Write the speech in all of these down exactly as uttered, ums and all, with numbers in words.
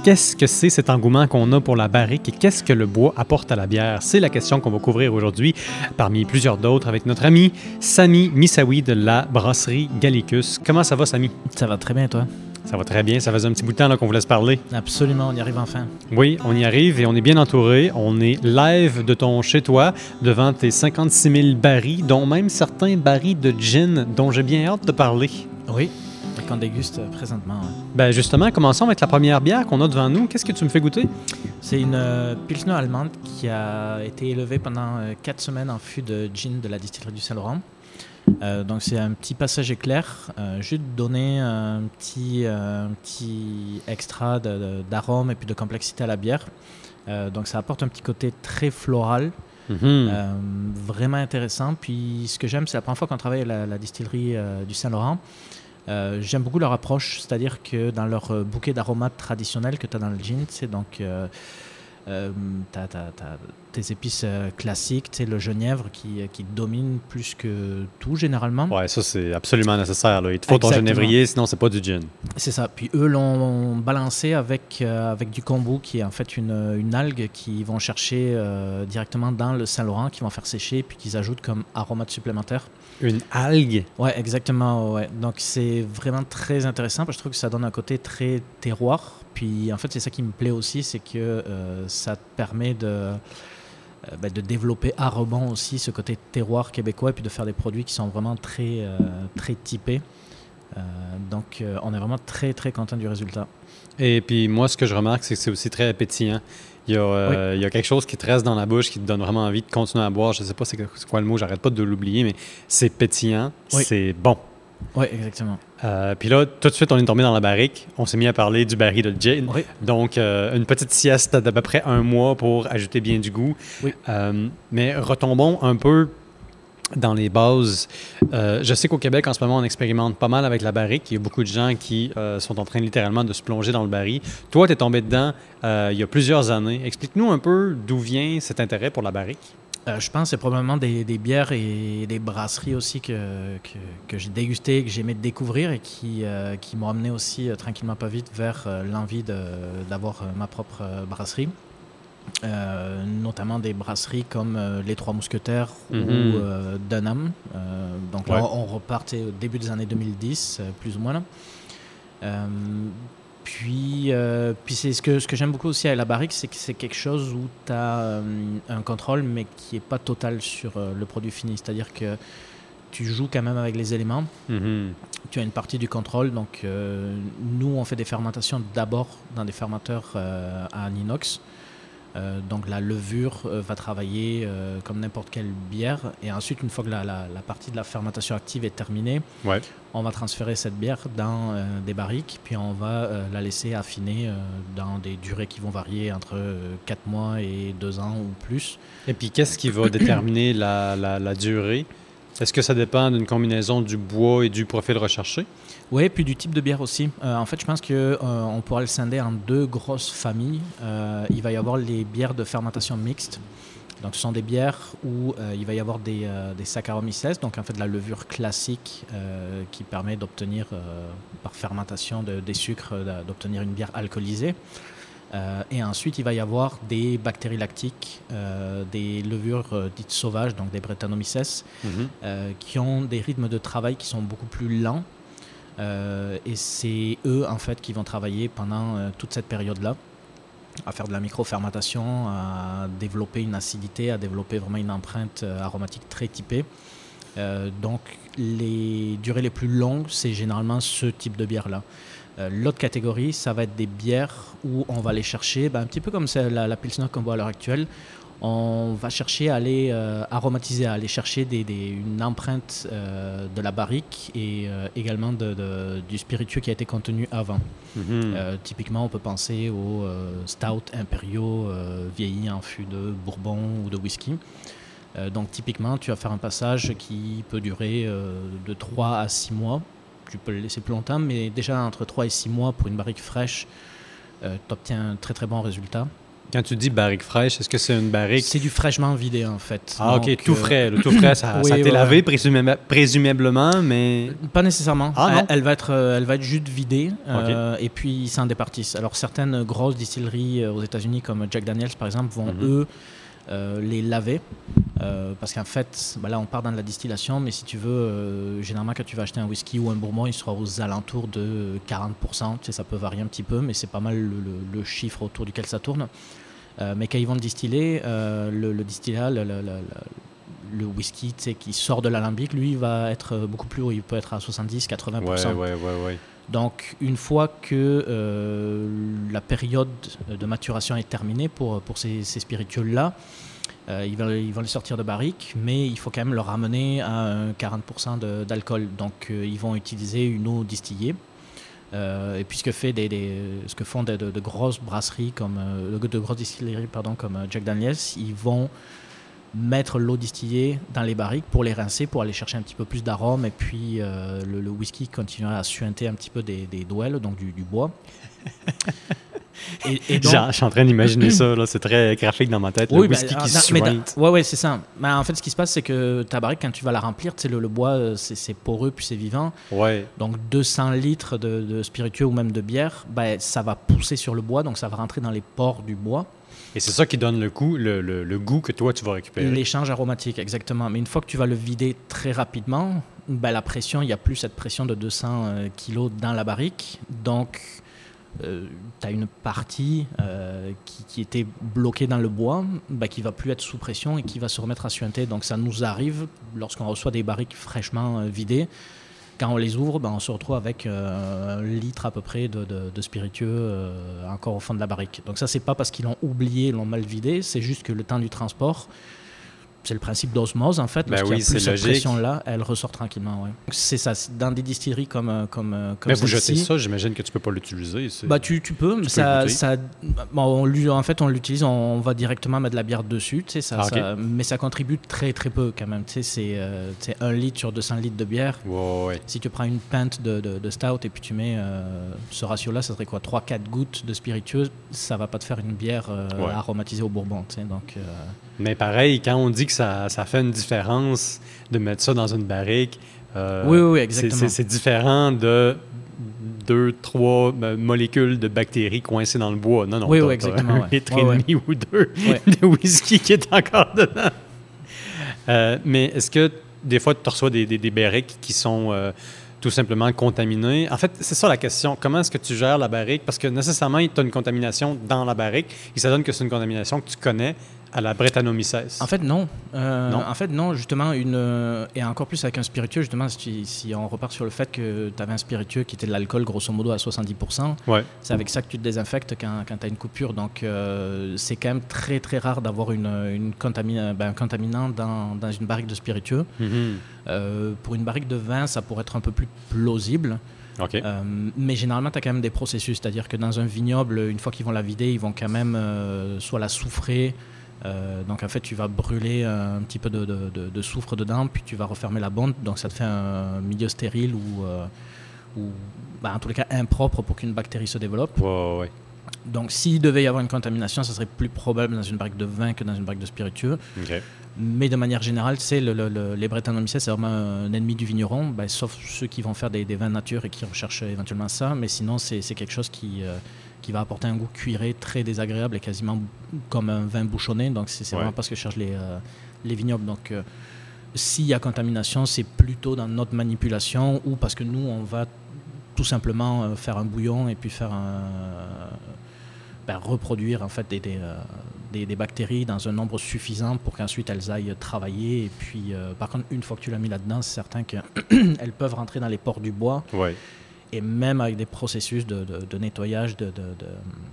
qu'est-ce que c'est cet engouement qu'on a pour la barrique et qu'est-ce que le bois apporte à la bière? C'est la question qu'on va couvrir aujourd'hui, parmi plusieurs d'autres, avec notre ami Sami Missaoui de la brasserie Gallicus. Comment ça va, Sami? Ça va très bien, toi? Ça va très bien. Ça faisait un petit bout de temps là, qu'on vous laisse parler. Absolument, on y arrive enfin. Oui, on y arrive et on est bien entouré. On est live de ton chez-toi, devant tes cinquante-six mille barils, dont même certains barils de gin dont j'ai bien hâte de parler. Oui, qu'on déguste présentement. Ouais. Ben justement, commençons avec la première bière qu'on a devant nous. Qu'est-ce que tu me fais goûter? C'est une euh, Pilsner allemande qui a été élevée pendant euh, quatre semaines en fût de gin de la distillerie du Saint-Laurent. Euh, donc c'est un petit passage éclair, euh, juste donner un petit, euh, un petit extra de, de, d'arôme et puis de complexité à la bière. Euh, donc ça apporte un petit côté très floral, mm-hmm. euh, vraiment intéressant. Puis ce que j'aime, c'est la première fois qu'on travaille à la, la distillerie euh, du Saint-Laurent. Euh, j'aime beaucoup leur approche, c'est-à-dire que dans leur euh, bouquet d'aromates traditionnels que tu as dans le gin, c'est donc euh, euh, tu as tes épices euh, classiques, le genièvre qui, qui domine plus que tout généralement. Ouais, ça c'est absolument nécessaire. Là. Il te faut Exactement. Ton genévrier, sinon c'est pas du gin. C'est ça. Puis eux l'ont balancé avec, euh, avec du kombu, qui est en fait une, une algue qu'ils vont chercher euh, directement dans le Saint-Laurent, qu'ils vont faire sécher, puis qu'ils ajoutent comme aromate supplémentaire. Une algue? Oui, exactement. Ouais. Donc, c'est vraiment très intéressant parce que je trouve que ça donne un côté très terroir. Puis, en fait, c'est ça qui me plaît aussi, c'est que euh, ça te permet de, euh, ben, de développer à rebond aussi ce côté terroir québécois et puis de faire des produits qui sont vraiment très, euh, très typés. Euh, donc, euh, on est vraiment très, très content du résultat. Et puis, moi, ce que je remarque, c'est que c'est aussi très pétillant. Il y, a, euh, oui. il y a quelque chose qui te reste dans la bouche qui te donne vraiment envie de continuer à boire. Je ne sais pas c'est quoi le mot, j'arrête pas de l'oublier, mais c'est pétillant, oui. C'est bon. Oui, exactement. Euh, puis là, tout de suite, on est tombé dans la barrique. On s'est mis à parler du baril de gin. Oui. Donc, euh, une petite sieste d'à peu près un mois pour ajouter bien du goût. Oui. Euh, mais retombons un peu dans les bases. Euh, je sais qu'au Québec, en ce moment, on expérimente pas mal avec la barrique. Il y a beaucoup de gens qui euh, sont en train littéralement de se plonger dans le baril. Toi, tu es tombé dedans euh, il y a plusieurs années. Explique-nous un peu d'où vient cet intérêt pour la barrique. Euh, je pense que c'est probablement des, des bières et des brasseries aussi que, que, que j'ai dégusté, que j'aimais découvrir et qui, euh, qui m'ont amené aussi euh, tranquillement pas vite vers euh, l'envie de, d'avoir euh, ma propre euh, brasserie. Euh, notamment des brasseries comme euh, les Trois Mousquetaires mm-hmm. ou euh, Dunham. Euh, donc là, ouais. on repartait au début des années deux mille dix, euh, plus ou moins. Là. Euh, puis, euh, puis c'est ce que, ce que j'aime beaucoup aussi à la barrique, c'est que c'est quelque chose où tu as euh, un contrôle, mais qui n'est pas total sur euh, le produit fini. C'est-à-dire que tu joues quand même avec les éléments. Mm-hmm. Tu as une partie du contrôle. Donc, euh, nous, on fait des fermentations d'abord dans des fermenteurs euh, à inox. Euh, donc la levure euh, va travailler euh, comme n'importe quelle bière et ensuite une fois que la, la, la partie de la fermentation active est terminée, ouais. on va transférer cette bière dans euh, des barriques puis on va euh, la laisser affiner euh, dans des durées qui vont varier entre euh, quatre mois et deux ans ou plus. Et puis qu'est-ce qui va déterminer la, la, la durée? Est-ce que ça dépend d'une combinaison du bois et du profil recherché? Oui, puis du type de bière aussi. Euh, en fait, je pense qu'on euh, pourra le scinder en deux grosses familles. Euh, il va y avoir les bières de fermentation mixte. Donc, ce sont des bières où euh, il va y avoir des, euh, des Saccharomyces, donc en fait de la levure classique euh, qui permet d'obtenir, euh, par fermentation de, des sucres, d'obtenir une bière alcoolisée. Euh, et ensuite, il va y avoir des bactéries lactiques, euh, des levures euh, dites sauvages, donc des Brettanomyces, mm-hmm. euh, qui ont des rythmes de travail qui sont beaucoup plus lents. Euh, et c'est eux en fait qui vont travailler pendant euh, toute cette période-là à faire de la micro-fermentation, à développer une acidité, à développer vraiment une empreinte euh, aromatique très typée. Euh, donc les durées les plus longues, c'est généralement ce type de bière-là. Euh, l'autre catégorie, ça va être des bières où on va aller chercher, ben, un petit peu comme c'est la, la Pilsner qu'on boit à l'heure actuelle, on va chercher à aller euh, aromatiser, à aller chercher des, des, une empreinte euh, de la barrique et euh, également de, de, du spiritueux qui a été contenu avant. Mm-hmm. Euh, typiquement, on peut penser aux euh, stouts impériaux euh, vieillis en fût de bourbon ou de whisky. Euh, donc typiquement, tu vas faire un passage qui peut durer euh, de trois à six mois. Tu peux le laisser plus longtemps, mais déjà entre trois et six mois pour une barrique fraîche, euh, tu obtiens un très très bon résultat. Quand tu dis barrique fraîche, est-ce que c'est une barrique? C'est du fraîchement vidé, en fait. Ah, Donc, OK, tout euh, frais. Le tout frais, ça, oui, ça a été ouais, lavé ouais. présumé- présumablement, mais... Pas nécessairement. Ah, non? elle, elle va être, euh, elle va être juste vidée euh, et puis ils s'en départissent. Alors certaines grosses distilleries euh, aux États-Unis comme Jack Daniel's par exemple vont Mhm. eux euh, les laver euh, parce qu'en fait, bah là on part dans de la distillation, mais si tu veux, euh, généralement quand tu vas acheter un whisky ou un bourbon, il sera aux alentours de quarante pour cent. Tu sais, ça peut varier un petit peu, mais c'est pas mal le, le- le chiffre autour duquel ça tourne. Euh, mais quand ils vont le distiller, euh, le, le distillat, le, le- le- le- le whisky tu sais, qui sort de l'alambic, lui, il va être beaucoup plus haut. Il peut être à soixante-dix à quatre-vingts pour cent. Ouais, ouais, ouais, ouais. Donc, une fois que euh, la période de maturation est terminée pour, pour ces, ces spiritueux-là, euh, ils, vont, ils vont les sortir de barrique, mais il faut quand même le ramener à un quarante pour cent de- d'alcool. Donc, euh, ils vont utiliser une eau distillée. Euh, et puis ce que, fait des, des- ce que font de, de- de grosses brasseries, comme, euh, de grosses distilleries pardon, comme euh, Jack Daniel's, ils vont mettre l'eau distillée dans les barriques pour les rincer, pour aller chercher un petit peu plus d'arôme, et puis euh, le, le whisky continuera à suinter un petit peu des, des douelles, donc du, du bois. Et, et donc, Genre, je suis en train d'imaginer ça, là, c'est très graphique dans ma tête, le oui, ben, whisky ah, qui non, mais suinte. da- ouais, ouais, c'est ça. Mais en fait, ce qui se passe, c'est que ta barrique, quand tu vas la remplir, tu sais, le, le bois, euh, c'est, c'est poreux puis c'est vivant. Ouais. Donc deux cents litres de, de spiritueux ou même de bière, ben, ça va pousser sur le bois, donc ça va rentrer dans les pores du bois. Et c'est ça qui donne le goût, le, le- le goût que toi, tu vas récupérer. L'échange aromatique, exactement. Mais une fois que tu vas le vider très rapidement, ben, la pression, il n'y a plus cette pression de deux cents euh, kilos dans la barrique. Donc, euh, tu as une partie euh, qui, qui était bloquée dans le bois, ben, qui va plus être sous pression et qui va se remettre à suinter. Donc, ça nous arrive, lorsqu'on reçoit des barriques fraîchement euh, vidées, quand on les ouvre, ben, on se retrouve avec euh, un litre à peu près de, de, de spiritueux euh, encore au fond de la barrique. Donc ça, c'est pas parce qu'ils l'ont oublié, ils l'ont mal vidé, c'est juste que le temps du transport, c'est le principe d'osmose en fait. Ben Lorsqu'il oui, y a plus c'est cette logique. pression-là, elle ressort tranquillement. Ouais. Donc, c'est ça. C'est dans des distilleries comme euh, comme euh, comme Mais vous jetez celle-ci, ça, j'imagine que tu peux pas l'utiliser. c'est- bah tu, tu peux, mais peux ça, goûter. ça, bon, on, l'u- en fait on l'utilise, on, on va directement mettre de la bière dessus, tu sais, ça, Ah, ok. ça- mais ça contribue très très peu quand même, tu sais, c'est euh, tu sais, un litre sur deux cents litres de bière. Ouais, ouais. Si tu prends une pinte de, de, de stout et puis tu mets euh, ce ratio-là, ça serait quoi, trois à quatre gouttes de spiritueux, ça va pas te faire une bière euh, Ouais. aromatisée au bourbon, tu sais, donc... euh, Mais pareil, quand on dit que ça, ça fait une différence de mettre ça dans une barrique, euh, Oui, oui, oui, c'est- exactement. c'est c'est différent de deux, trois euh, molécules de bactéries coincées dans le bois. Non, non, Oui, t'as- oui, t'as exactement, un ouais. litre Ouais, et ouais. demi ou deux Ouais. de whisky qui est encore dedans. Euh, mais est-ce que des fois, tu reçois des, des, des barriques qui sont euh, tout simplement contaminées? En fait, c'est ça la question. Comment est-ce que tu gères la barrique? Parce que nécessairement, tu as une contamination dans la barrique et ça donne que c'est une contamination que tu connais à la Brettanomyces. En fait, non. Euh, Non? En fait, non, justement, une, euh, et encore plus avec un spiritueux, justement, si, si on repart sur le fait que tu avais un spiritueux qui était de l'alcool, grosso modo, à soixante-dix pour cent, Ouais. c'est avec ça que tu te désinfectes quand, quand tu as une coupure. Donc, euh, c'est quand même très, très rare d'avoir une, une contamina- ben, un contaminant dans, dans une barrique de spiritueux. Mhm. Euh, pour une barrique de vin, ça pourrait être un peu plus plausible. OK. Euh, mais généralement, tu as quand même des processus. C'est-à-dire que dans un vignoble, une fois qu'ils vont la vider, ils vont quand même euh, soit la soufrer. Euh, donc en fait, tu vas brûler un petit peu de, de- de- de soufre dedans, puis tu vas refermer la bonde. Donc ça te fait un milieu stérile ou, euh, ou bah, en tous les cas impropre pour qu'une bactérie se développe. Ouais, ouais, ouais. Donc s'il devait y avoir une contamination, ça serait plus probable dans une barrique de vin que dans une barrique de spiritueux. OK. Mais de manière générale, tu sais, le, le- le- les Brettanomyces, c'est vraiment un ennemi du vigneron, ben, sauf ceux qui vont faire des, des vins nature et qui recherchent éventuellement ça. Mais sinon, c'est c'est quelque chose qui, euh, qui va apporter un goût cuiré très désagréable et quasiment comme un vin bouchonné. Donc, c'est c'est Ouais. vraiment pas ce que cherchent les, euh, les vignobles. Donc, euh, s'il y a contamination, c'est plutôt dans notre manipulation ou parce que nous, on va tout simplement euh, faire un bouillon et puis faire un, ben, reproduire en fait des, des, euh, des, des bactéries dans un nombre suffisant pour qu'ensuite elles aillent travailler. Et puis, euh, par contre, une fois que tu l'as mis là-dedans, c'est certain qu'elles peuvent rentrer dans les pores du bois. Ouais. Et même avec des processus de, de, de nettoyage, de, de, de,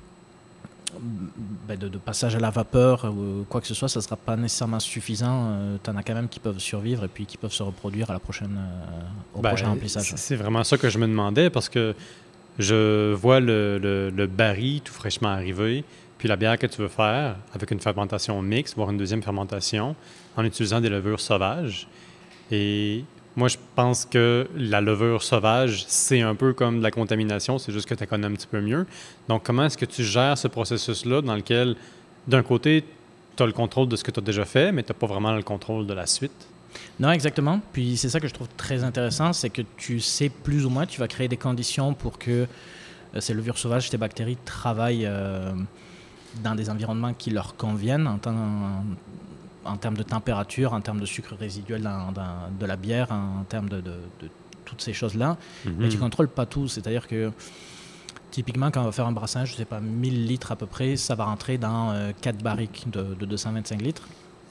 ben, de, de passage à la vapeur ou quoi que ce soit, ça ne sera pas nécessairement suffisant. Euh, tu en as quand même qui peuvent survivre et puis qui peuvent se reproduire à la prochaine, euh, au Ben, prochain remplissage. c'est- C'est vraiment ça que je me demandais parce que je vois le, le, le baril tout fraîchement arrivé, puis la bière que tu veux faire avec une fermentation mixte, voire une deuxième fermentation, en utilisant des levures sauvages. Et moi, je pense que la levure sauvage, c'est un peu comme de la contamination, c'est juste que tu la connais un petit peu mieux. Donc, comment est-ce que tu gères ce processus-là dans lequel d'un côté, tu as le contrôle de ce que tu as déjà fait, mais tu n'as pas vraiment le contrôle de la suite. Non, exactement. Puis c'est ça que je trouve très intéressant, c'est que tu sais plus ou moins, tu vas créer des conditions pour que euh, ces levures sauvages, ces bactéries travaillent euh, dans des environnements qui leur conviennent en, temps, en, en termes de température, en termes de sucre résiduel dans, dans, de la bière, en, en termes de, de, de toutes ces choses-là. Mm-hmm. Mais tu ne contrôles pas tout. C'est-à-dire que typiquement, quand on va faire un brassage, je ne sais pas, mille litres à peu près, ça va rentrer dans euh, quatre barriques de, de deux cent vingt-cinq litres.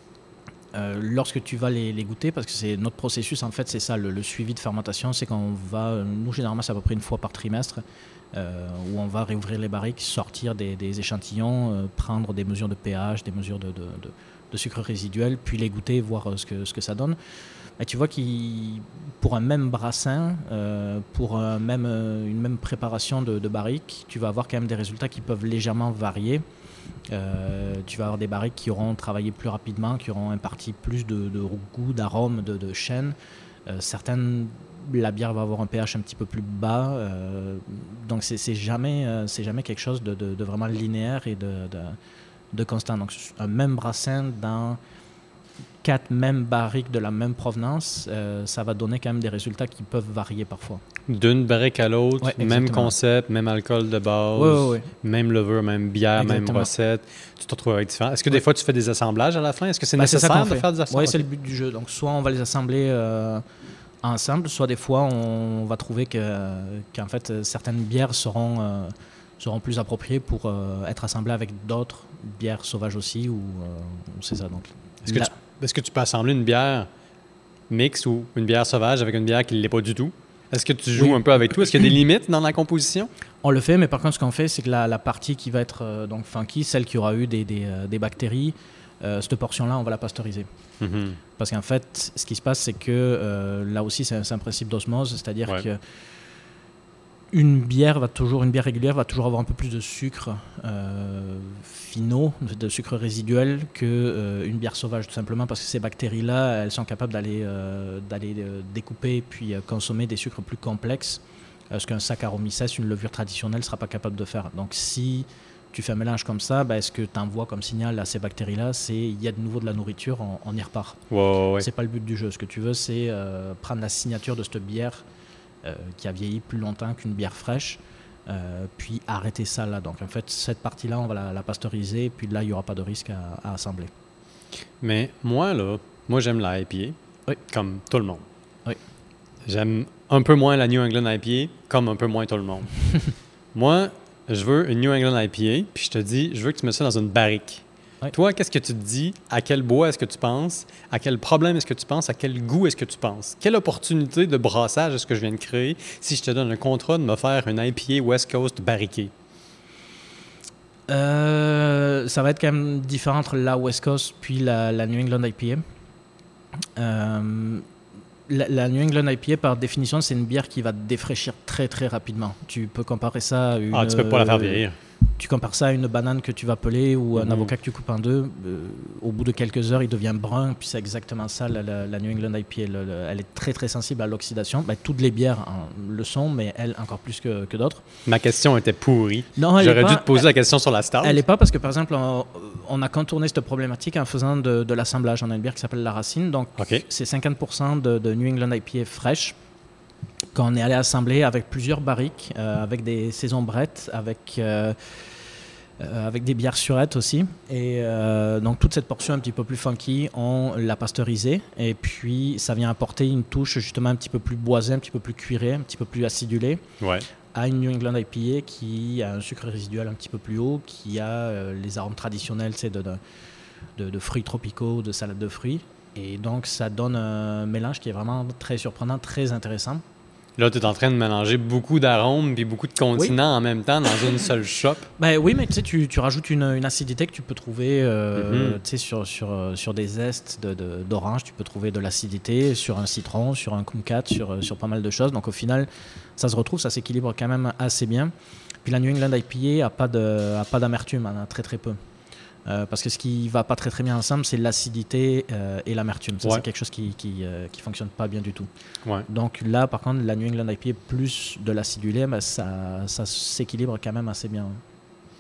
Euh, lorsque tu vas les, les goûter, parce que c'est notre processus, en fait, c'est ça, le, le suivi de fermentation, c'est qu'on va, nous, généralement, c'est à peu près une fois par trimestre, euh, où on va réouvrir les barriques, sortir des, des échantillons, euh, prendre des mesures de pH, des mesures de, de, de, de sucre résiduel, puis les goûter, voir euh, ce, que, ce que ça donne. Et tu vois que pour un même brassin, euh, pour un même, une même préparation de, de barrique, tu vas avoir quand même des résultats qui peuvent légèrement varier. Euh, tu vas avoir des barriques qui auront travaillé plus rapidement, qui auront imparti plus de, de goût, d'arôme, de, de chêne. Euh, certaines, la bière va avoir un pH un petit peu plus bas. Euh, donc, c'est, c'est, jamais, euh, c'est jamais quelque chose de, de, de vraiment linéaire et de, de, de constant. Donc, un même brassin dans quatre mêmes barriques de la même provenance, euh, ça va donner quand même des résultats qui peuvent varier parfois. D'une barrique à l'autre, ouais, même concept, même alcool de base, ouais, ouais, ouais. même levure, même bière, exactement. même recette. Tu te retrouves avec différents. Est-ce que ouais. des fois tu fais des assemblages à la fin? Est-ce que c'est bah, nécessaire c'est de fait. faire des assemblages? Oui, c'est le but du jeu. Donc, soit on va les assembler euh, ensemble, soit des fois on va trouver que, qu'en fait certaines bières seront, euh, seront plus appropriées pour euh, être assemblées avec d'autres bières sauvages aussi, ou euh, c'est ça. Donc, est-ce que, tu, est-ce que tu peux assembler une bière mixte ou une bière sauvage avec une bière qui ne l'est pas du tout? Est-ce que tu joues oui. un peu avec tout? Est-ce qu'il y a des limites dans la composition? On le fait, mais par contre, ce qu'on fait, c'est que la, la partie qui va être euh, donc funky, celle qui aura eu des, des, euh, des bactéries, euh, cette portion-là, on va la pasteuriser. Mm-hmm. Parce qu'en fait, ce qui se passe, c'est que euh, là aussi, c'est un, c'est un principe d'osmose, c'est-à-dire ouais. que une bière va toujours, une bière régulière va toujours avoir un peu plus de sucre euh, finaux, de sucre résiduel que euh, une bière sauvage, tout simplement parce que ces bactéries-là, elles sont capables d'aller, euh, d'aller euh, découper puis euh, consommer des sucres plus complexes, euh, ce qu'un Saccharomyces, une levure traditionnelle, ne sera pas capable de faire. Donc si tu fais un mélange comme ça, ben, ce que tu envoies comme signal à ces bactéries-là, c'est il y a de nouveau de la nourriture, on, on y repart. Wow, ouais. C'est pas le but du jeu. Ce que tu veux, c'est euh, prendre la signature de cette bière Euh, qui a vieilli plus longtemps qu'une bière fraîche, euh, puis arrêter ça là. Donc en fait, cette partie-là, on va la, la pasteuriser, puis là, il n'y aura pas de risque à, à assembler. Mais moi, là, moi j'aime la I P A, oui. comme tout le monde. Oui. J'aime un peu moins la New England I P A, comme un peu moins tout le monde. Moi, je veux une New England I P A, puis je te dis, je veux que tu mettes ça dans une barrique. Oui. Toi, qu'est-ce que tu te dis? À quel bois est-ce que tu penses? À quel problème est-ce que tu penses? À quel goût est-ce que tu penses? Quelle opportunité de brassage est-ce que je viens de créer si je te donne un contrat de me faire une I P A West Coast barriquée? Euh, ça va être quand même différent entre la West Coast puis la, la New England I P A. Euh, la, la New England I P A, par définition, c'est une bière qui va défraîchir très, très rapidement. Tu peux comparer ça à une... Ah, tu peux pas la faire vieillir. Tu compares ça à une banane que tu vas peler ou un mmh. avocat que tu coupes en deux. Euh, au bout de quelques heures, il devient brun. Puis c'est exactement ça, la, la, la New England I P A. Le, le, elle est très, très sensible à l'oxydation. Ben, toutes les bières hein, le sont, mais elle encore plus que, que d'autres. Ma question était pourrie. Non, J'aurais pas, dû te poser elle, la question sur la stout. Elle n'est pas parce que, par exemple, on, on a contourné cette problématique en faisant de, de l'assemblage. On a une bière qui s'appelle La Racine. Donc, okay. c'est cinquante pour cent de, de New England I P A fraîche qu'on est allé assembler avec plusieurs barriques, euh, avec des saisons brettes, avec... Euh, Euh, avec des bières surettes aussi. Et euh, donc toute cette portion un petit peu plus funky, on l'a pasteurisée. Et puis ça vient apporter une touche justement un petit peu plus boisée, un petit peu plus cuirée, un petit peu plus acidulée. Ouais. À une New England I P A qui a un sucre résiduel un petit peu plus haut, qui a euh, les arômes traditionnels de, de, de, de fruits tropicaux, de salade de fruits. Et donc ça donne un mélange qui est vraiment très surprenant, très intéressant. Là, tu es en train de mélanger beaucoup d'arômes et beaucoup de continents oui. en même temps dans une seule shop. Ben oui, mais tu sais, tu, tu rajoutes une, une acidité que tu peux trouver euh, mm-hmm. sur, sur, sur des zestes de, de, d'orange. Tu peux trouver de l'acidité sur un citron, sur un kumquat, sur, sur pas mal de choses. Donc au final, ça se retrouve, ça s'équilibre quand même assez bien. Puis la New England I P A n'a pas, de, a pas d'amertume, elle en a très très peu. Euh, parce que ce qui ne va pas très très bien ensemble, c'est l'acidité euh, et l'amertume. Ça, ouais. c'est quelque chose qui ne qui, euh, qui fonctionne pas bien du tout. Ouais. Donc là, par contre, la New England I P A plus de l'acidulé, ben, ça, ça s'équilibre quand même assez bien.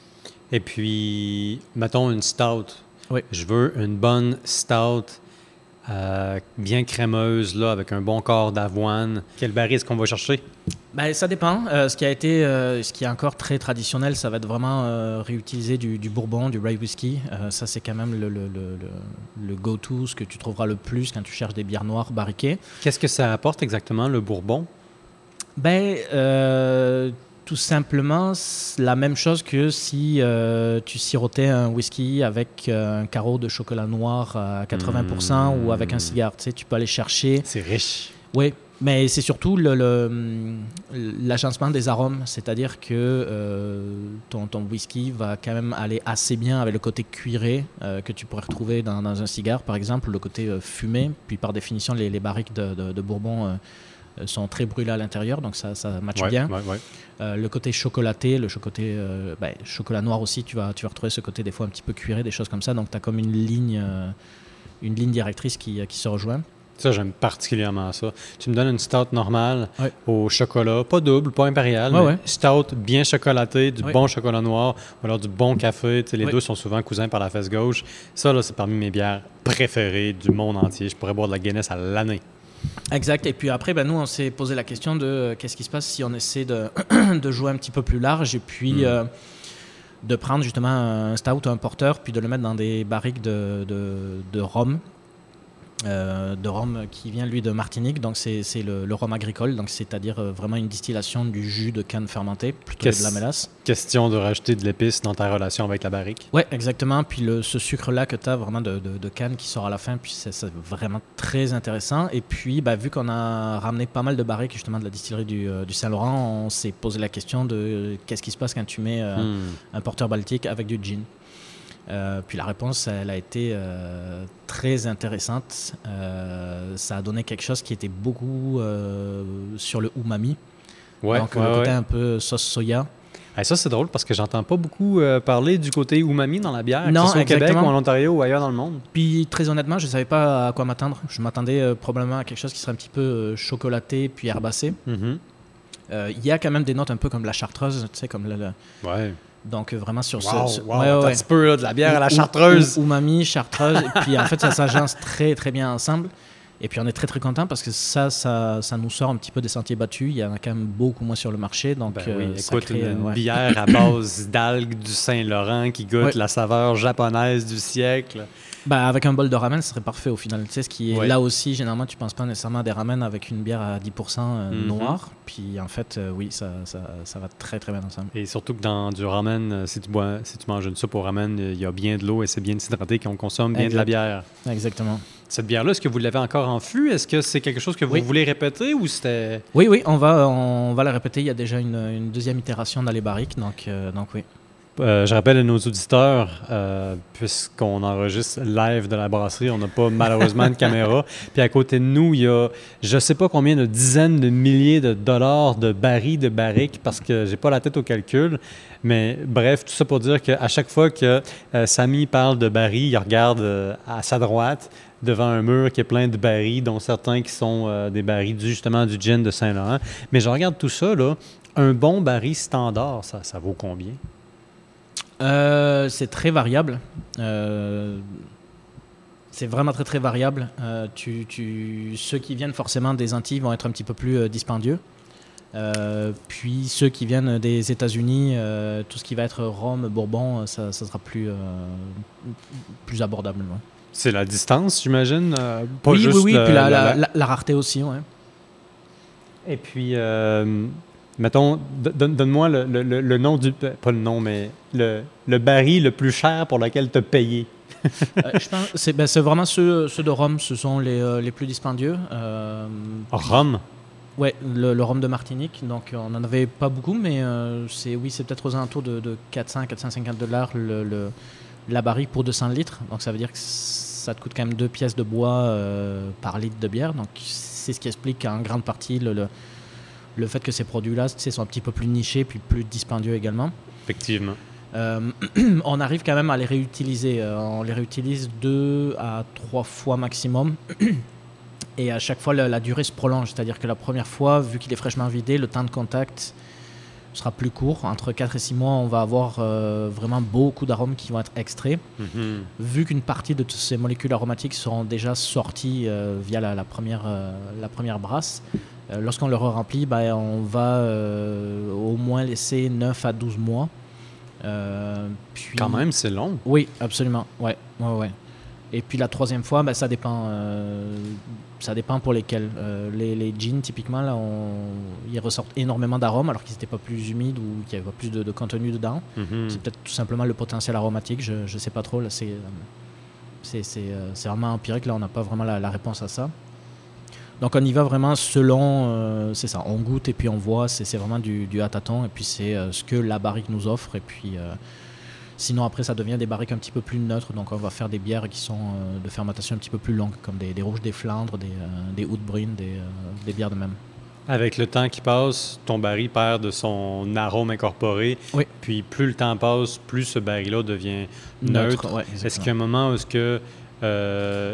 Et puis, mettons une stout. Oui. Je veux une bonne stout euh, bien crémeuse, là, avec un bon corps d'avoine. Quel baril est-ce qu'on va chercher? Ben, ça dépend. Euh, ce qui a été, euh, ce qui est encore très traditionnel, ça va être vraiment euh, réutiliser du, du bourbon, du rye whisky. Euh, ça, c'est quand même le, le, le, le, le go-to, ce que tu trouveras le plus quand tu cherches des bières noires barriquées. Qu'est-ce que ça apporte exactement, le bourbon? Ben, euh, tout simplement, c'est la même chose que si euh, tu sirotais un whisky avec euh, un carreau de chocolat noir à quatre-vingts pour cent mmh. ou avec un cigare. Tu sais, tu peux aller chercher. C'est riche. Oui, mais c'est surtout le, le, l'agencement des arômes. C'est-à-dire que euh, ton, ton whisky va quand même aller assez bien avec le côté cuiré euh, que tu pourrais retrouver dans, dans un cigare, par exemple, le côté euh, fumé. Puis par définition, les, les barriques de, de, de bourbon euh, sont très brûlés à l'intérieur, donc ça, ça matche ouais, bien. Ouais, ouais. Euh, le côté chocolaté, le côté euh, ben, chocolat noir aussi, tu vas, tu vas retrouver ce côté des fois un petit peu cuiré, des choses comme ça. Donc tu as comme une ligne, euh, une ligne directrice qui, qui se rejoint. Ça, j'aime particulièrement ça. Tu me donnes une stout normale ouais. au chocolat, pas double, pas impérial, ouais, mais ouais. stout bien chocolatée, du ouais. bon chocolat noir, ou alors du bon café. Tu sais, les ouais. deux sont souvent cousins par la fesse gauche. Ça, là, c'est parmi mes bières préférées du monde entier. Je pourrais boire de la Guinness à l'année. Exact. Et puis après, ben, nous, on s'est posé la question de euh, qu'est-ce qui se passe si on essaie de, de jouer un petit peu plus large et puis mmh. euh, de prendre justement un stout ou un porter, puis de le mettre dans des barriques de, de, de rhum. Euh, de rhum qui vient lui de Martinique, donc c'est, c'est le, le rhum agricole, donc c'est-à-dire euh, vraiment une distillation du jus de canne fermentée plutôt que de la mélasse. Question de rajouter de l'épice dans ta relation avec la barrique. Oui, exactement. Puis le, ce sucre-là que tu as vraiment de, de, de canne qui sort à la fin, puis c'est, c'est vraiment très intéressant. Et puis, bah, vu qu'on a ramené pas mal de barriques justement de la distillerie du, euh, du Saint-Laurent, on s'est posé la question de euh, qu'est-ce qui se passe quand tu mets euh, hmm. un porteur baltique avec du gin. Euh, puis la réponse, elle a été euh, très intéressante. Euh, ça a donné quelque chose qui était beaucoup euh, sur le umami. Ouais, donc ouais, le côté ouais. un peu sauce soya. Et ça, c'est drôle parce que j'entends pas beaucoup euh, parler du côté umami dans la bière, non, que ce soit au exactement. Québec ou en Ontario ou ailleurs dans le monde. Puis très honnêtement, je ne savais pas à quoi m'attendre. Je m'attendais euh, probablement à quelque chose qui serait un petit peu euh, chocolaté puis herbacé. Il mm-hmm. euh, y a quand même des notes un peu comme la chartreuse, tu sais, comme le... le... Ouais. Donc, vraiment sur wow, ce... ce... Wow, ouais, ouais, un petit peu là, de la bière à la chartreuse. Ou, ou, umami, chartreuse. Et puis, en fait, ça s'agence très, très bien ensemble. Et puis, on est très, très content parce que ça, ça, ça nous sort un petit peu des sentiers battus. Il y en a quand même beaucoup moins sur le marché. Donc, ben oui, euh, écoute, crée, une, une ouais. bière à base d'algues du Saint-Laurent qui goûte ouais. la saveur japonaise du siècle. Ben, avec un bol de ramen, ce serait parfait au final. Tu sais, ce qui est ouais. là aussi, généralement, tu ne penses pas nécessairement à des ramen avec une bière à dix pour cent euh, mm-hmm. noire. Puis en fait, euh, oui, ça, ça, ça va très très bien ensemble. Et surtout que dans du ramen, si tu, bois, si tu manges une soupe au ramen, il y a bien de l'eau et c'est bien déshydraté qu'on consomme bien exact. de la bière. Exactement. Cette bière-là, est-ce que vous l'avez encore en fût? Est-ce que c'est quelque chose que vous oui. voulez répéter ou c'était... Oui, oui, on va, on va la répéter. Il y a déjà une, une deuxième itération dans les barriques, donc, euh, donc oui. Euh, je rappelle à nos auditeurs, euh, puisqu'on enregistre live de la brasserie, on n'a pas malheureusement de caméra. Puis à côté de nous, il y a je ne sais pas combien de dizaines de milliers de dollars de barils de barriques parce que j'ai pas la tête au calcul. Mais bref, tout ça pour dire qu'à chaque fois que euh, Samy parle de barils, il regarde euh, à sa droite devant un mur qui est plein de barils, dont certains qui sont euh, des barils du, justement du gin de Saint-Laurent. Mais je regarde tout ça, là, un bon baril standard, ça, ça vaut combien? Euh, c'est très variable. Euh, c'est vraiment très très variable. Euh, tu, tu, ceux qui viennent forcément des Antilles vont être un petit peu plus euh, dispendieux. Euh, puis ceux qui viennent des États-Unis, euh, tout ce qui va être rhum, bourbon, ça, ça sera plus, euh, plus abordable. Ouais. C'est la distance, j'imagine? Euh, pas oui, juste oui, oui. Le, puis la, la, la, la, la rareté aussi, ouais. Et puis... Euh, mettons, donne, donne-moi le, le, le nom du... Pas le nom, mais le, le baril le plus cher pour lequel tu as payé. euh, je pense, c'est, ben, c'est vraiment ceux, ceux de rhum, ce sont les, euh, les plus dispendieux. Euh, rhum? Oui, le, le rhum de Martinique. Donc, on n'en avait pas beaucoup, mais euh, c'est, oui, c'est peut-être aux alentours de, de quatre cents à quatre cent cinquante dollars le, le, la barrique pour deux cents litres. Donc, ça veut dire que ça te coûte quand même deux pièces de bois euh, par litre de bière. Donc, c'est ce qui explique en grande partie le... le Le fait que ces produits-là, tu sais, sont un petit peu plus nichés puis plus dispendieux également. Effectivement. Euh, on arrive quand même à les réutiliser. Euh, on les réutilise deux à trois fois maximum. Et à chaque fois, la, la durée se prolonge. C'est-à-dire que la première fois, vu qu'il est fraîchement vidé, le temps de contact sera plus court. Entre quatre et six mois, on va avoir euh, vraiment beaucoup d'arômes qui vont être extraits. Mm-hmm. Vu qu'une partie de toutes ces molécules aromatiques seront déjà sorties euh, via la, la, première, euh, la première brasse, euh, lorsqu'on le remplit, bah, on va euh, au moins laisser neuf à douze mois. Euh, puis... Quand même, c'est long. Oui, absolument. Ouais, ouais, ouais. Et puis la troisième fois, bah, ça dépend. Euh, ça dépend pour lesquels. Euh, les, les gins, typiquement, là, on, ils ressortent énormément d'arômes alors qu'ils n'étaient pas plus humides ou qu'il n'y avait pas plus de, de contenu dedans. Mm-hmm. C'est peut-être tout simplement le potentiel aromatique, je ne sais pas trop. Là, c'est, c'est, c'est, c'est vraiment empirique, là, on n'a pas vraiment la, la réponse à ça. Donc on y va vraiment selon, euh, c'est ça, on goûte et puis on voit, c'est, c'est vraiment du, du à tâtons et puis c'est euh, ce que la barrique nous offre et puis... Euh, Sinon, après, ça devient des barriques un petit peu plus neutres. Donc, on va faire des bières qui sont euh, de fermentation un petit peu plus longue, comme des, des rouges des Flandres, des, euh, des Houtbrunn, des, euh, des bières de même. Avec le temps qui passe, ton baril perd de son arôme incorporé. Oui. Puis, plus le temps passe, plus ce baril-là devient neutre. neutre. Ouais, est-ce qu'il y a un moment où est-ce que, euh,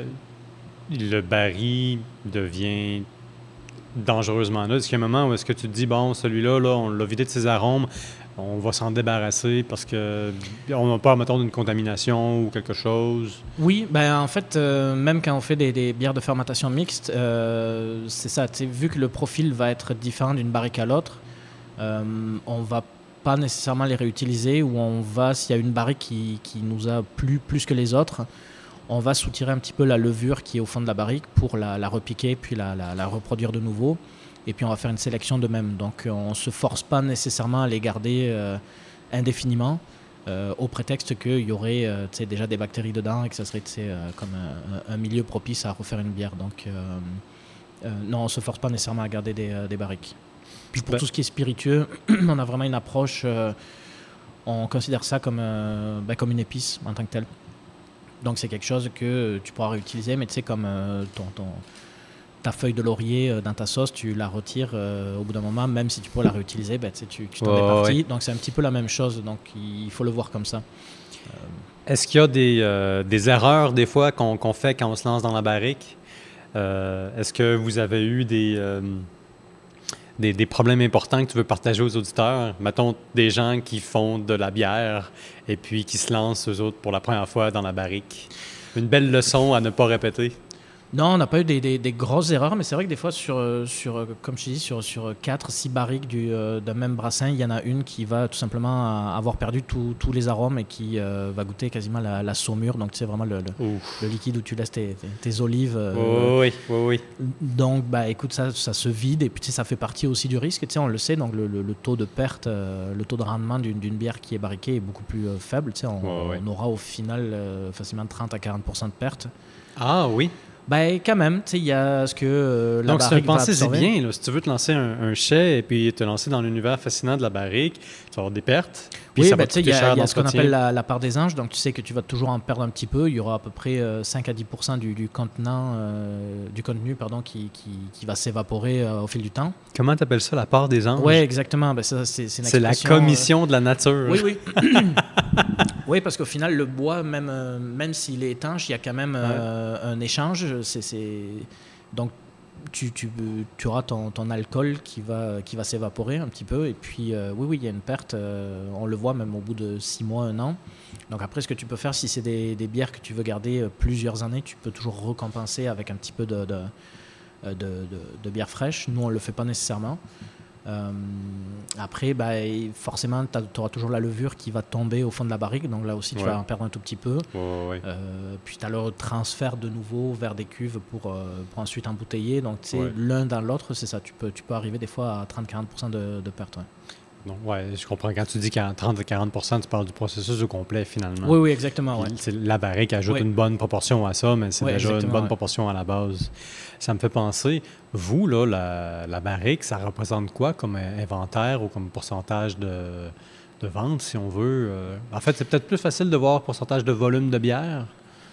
le baril devient dangereusement neutre? Est-ce qu'il y a un moment où est-ce que tu te dis, bon, celui-là, là, on l'a vidé de ses arômes, on va s'en débarrasser parce qu'on n'a pas, mettons, d'une contamination ou quelque chose? Oui, ben en fait, euh, même quand on fait des, des bières de fermentation mixte, euh, c'est ça. Vu que le profil va être différent d'une barrique à l'autre, euh, on va pas nécessairement les réutiliser ou on va, s'il y a une barrique qui, qui nous a plu plus que les autres, on va soutirer un petit peu la levure qui est au fond de la barrique pour la, la repiquer puis la, la, la reproduire de nouveau. Et puis on va faire une sélection de même. Donc on ne se force pas nécessairement à les garder euh, indéfiniment euh, au prétexte qu'il y aurait euh, déjà des bactéries dedans et que ça serait euh, comme un, un milieu propice à refaire une bière. Donc euh, euh, non, on ne se force pas nécessairement à garder des, euh, des barriques. Puis pour ben. tout ce qui est spiritueux, on a vraiment une approche, euh, on considère ça comme, euh, ben, comme une épice en tant que telle. Donc c'est quelque chose que tu pourras réutiliser, mais tu sais, comme euh, ton... ton ta feuille de laurier euh, dans ta sauce, tu la retires euh, au bout d'un moment, même si tu pourrais la réutiliser, ben, tu, tu t'en oh, es parti. Ouais. Donc c'est un petit peu la même chose, donc il faut le voir comme ça. Euh... Est-ce qu'il y a des, euh, des erreurs des fois qu'on, qu'on fait quand on se lance dans la barrique? Euh, est-ce que vous avez eu des, euh, des, des problèmes importants que tu veux partager aux auditeurs? Mettons des gens qui font de la bière et puis qui se lancent eux autres pour la première fois dans la barrique. Une belle leçon à ne pas répéter. Non, on n'a pas eu des, des, des grosses erreurs, mais c'est vrai que des fois, sur, sur, comme je dis, sur, sur quatre six barriques du, euh, d'un même brassin, il y en a une qui va tout simplement avoir perdu tous les arômes et qui euh, va goûter quasiment la, la saumure. Donc, tu sais, vraiment le, le, le liquide où tu laisses tes, tes, tes olives. Euh, oh, oui, oui, oui. Donc, bah, écoute, ça, ça se vide et puis tu sais, ça fait partie aussi du risque. Tu sais, on le sait, donc le, le, le taux de perte, euh, le taux de rendement d'une, d'une bière qui est barriquée est beaucoup plus euh, faible. Tu sais, on, oh, oui. on aura au final euh, facilement trente à quarante pour cent de perte. Ah oui. Ben, quand même, tu sais, il y a ce que euh, la Donc, barrique Donc, va c'est bien, là. Si tu veux te lancer un, un chai et puis te lancer dans l'univers fascinant de la barrique, tu vas avoir des pertes. Puis oui, ça ben, va tu sais, il y a, y a ce qu'on appelle la, la part des anges. Donc, tu sais que tu vas toujours en perdre un petit peu. Il y aura à peu près euh, cinq à dix pour cent du, du, contenant, euh, du contenu pardon, qui, qui, qui va s'évaporer euh, au fil du temps. Comment tu appelles ça, la part des anges? Oui, exactement. Ben, ça, c'est, c'est, une c'est la commission euh... de la nature. Oui, oui. Oui, parce qu'au final, le bois, même, euh, même s'il est étanche, il y a quand même euh, ouais. un échange. C'est, c'est... Donc, tu, tu, tu auras ton, ton alcool qui va, qui va s'évaporer un petit peu. Et puis, euh, oui, oui, il y a une perte. Euh, on le voit même au bout de six mois, un an. Donc, après, ce que tu peux faire, si c'est des, des bières que tu veux garder plusieurs années, tu peux toujours recompenser avec un petit peu de, de, de, de, de bière fraîche. Nous, on ne le fait pas nécessairement. Euh, après, bah, forcément, tu auras toujours la levure qui va tomber au fond de la barrique, donc là aussi tu ouais. vas en perdre un tout petit peu. Ouais, ouais. Euh, puis tu as le transfert de nouveau vers des cuves pour, euh, pour ensuite embouteiller. Donc ouais. l'un dans l'autre, c'est ça. Tu peux, tu peux arriver des fois à trente à quarante pour cent de, de perte. Ouais. Non, ouais, je comprends. Quand tu dis trente à quarante pour cent, tu parles du processus au complet finalement. Oui, oui, exactement. Ouais. C'est la barrique ajoute oui. une bonne proportion à ça, mais c'est oui, déjà une bonne ouais. proportion à la base. Ça me fait penser, vous, là, la, la barrique, ça représente quoi comme inventaire ou comme pourcentage de, de vente, si on veut? En fait, c'est peut-être plus facile de voir pourcentage de volume de bière.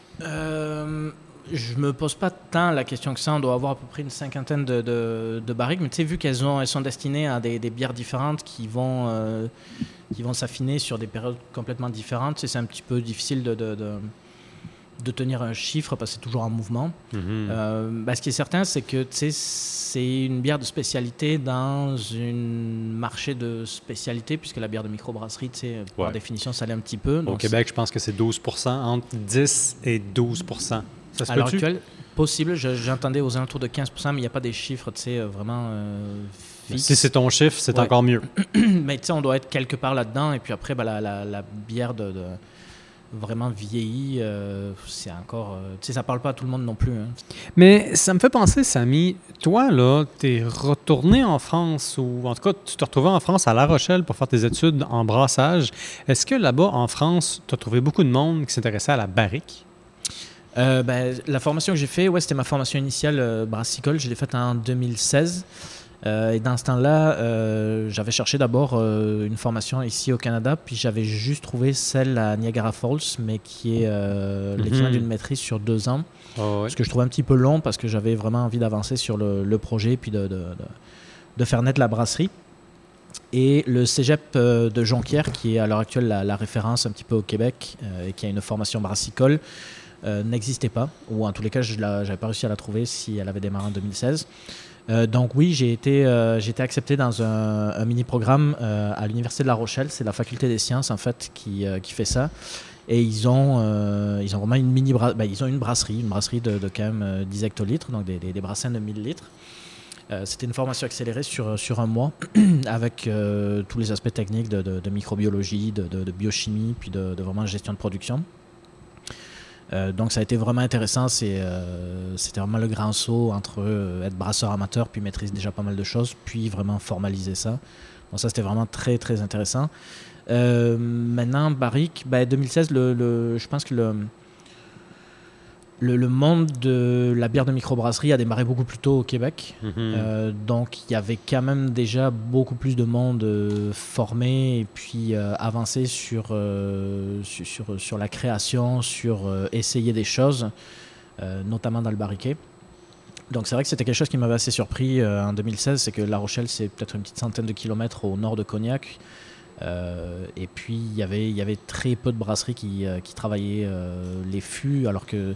Euh... Je me pose pas tant la question que ça. On doit avoir à peu près une cinquantaine de, de, de barriques. Mais tu sais, vu qu'elles ont, elles sont destinées à des, des bières différentes qui vont, euh, qui vont s'affiner sur des périodes complètement différentes, c'est un petit peu difficile de, de, de, de tenir un chiffre parce que c'est toujours en mouvement. Mm-hmm. Euh, bah, ce qui est certain, c'est que c'est une bière de spécialité dans un marché de spécialité, puisque la bière de microbrasserie, ouais. par définition, ça l'est un petit peu. Au donc Québec, je pense que c'est douze pour cent, entre dix et douze pour cent. Ça se à l'heure peut-tu? actuelle, possible. Je, j'entendais aux alentours de quinze pour cent, mais il n'y a pas des chiffres vraiment euh, fixes. Si c'est ton chiffre, c'est ouais. encore mieux. Mais tu sais, on doit être quelque part là-dedans. Et puis après, bah, la, la, la bière de... de vraiment vieilli, euh, c'est encore... Euh, tu sais, ça parle pas à tout le monde non plus. Hein. Mais ça me fait penser, Samy, toi, là, t'es retourné en France, ou en tout cas, tu t'es retrouvé en France à La Rochelle pour faire tes études en brassage. Est-ce que là-bas, en France, tu as trouvé beaucoup de monde qui s'intéressait à la barrique? Euh, ben, la formation que j'ai faite, ouais, c'était ma formation initiale euh, brassicole. Je l'ai faite en deux mille seize. Euh, et dans ce temps-là, euh, j'avais cherché d'abord euh, une formation ici au Canada, puis j'avais juste trouvé celle à Niagara Falls, mais qui est euh, mm-hmm. l'équivalent d'une maîtrise sur deux ans. Oh, ouais. Ce que je trouvais un petit peu long parce que j'avais vraiment envie d'avancer sur le, le projet, puis de, de, de, de faire naître la brasserie. Et le cégep de Jonquière, qui est à l'heure actuelle la, la référence un petit peu au Québec, euh, et qui a une formation brassicole, euh, n'existait pas, ou en tous les cas, je n'avais pas réussi à la trouver si elle avait démarré en deux mille seize. Euh, donc oui, j'ai été, euh, j'ai été accepté dans un, un mini-programme euh, à l'Université de La Rochelle. C'est la faculté des sciences, en fait, qui, euh, qui fait ça. Et ils ont, euh, ils ont vraiment une mini bra- ben, ils ont une brasserie, une brasserie de, de quand même euh, dix hectolitres, donc des, des, des brassins de mille litres. Euh, c'était une formation accélérée sur, sur un mois, avec euh, tous les aspects techniques de, de, de microbiologie, de, de, de biochimie, puis de, de vraiment gestion de production. Euh, donc ça a été vraiment intéressant, c'est, euh, c'était vraiment le grand saut entre euh, être brasseur amateur puis maîtriser déjà pas mal de choses, puis vraiment formaliser ça. Donc ça c'était vraiment très très intéressant. Euh, maintenant barrique, ben, deux mille seize, le, le, je pense que le, le, le monde de la bière de microbrasserie a démarré beaucoup plus tôt au Québec. Mm-hmm. Euh, donc il y avait quand même déjà beaucoup plus de monde euh, formé et puis euh, avancé sur, euh, sur, sur, sur la création, sur euh, essayer des choses, euh, notamment dans le barriquet. Donc c'est vrai que c'était quelque chose qui m'avait assez surpris euh, en deux mille seize, c'est que La Rochelle, c'est peut-être une petite centaine de kilomètres au nord de Cognac. Euh, et puis il y avait, il y avait très peu de brasseries qui, euh, qui travaillaient euh, les fûts, alors que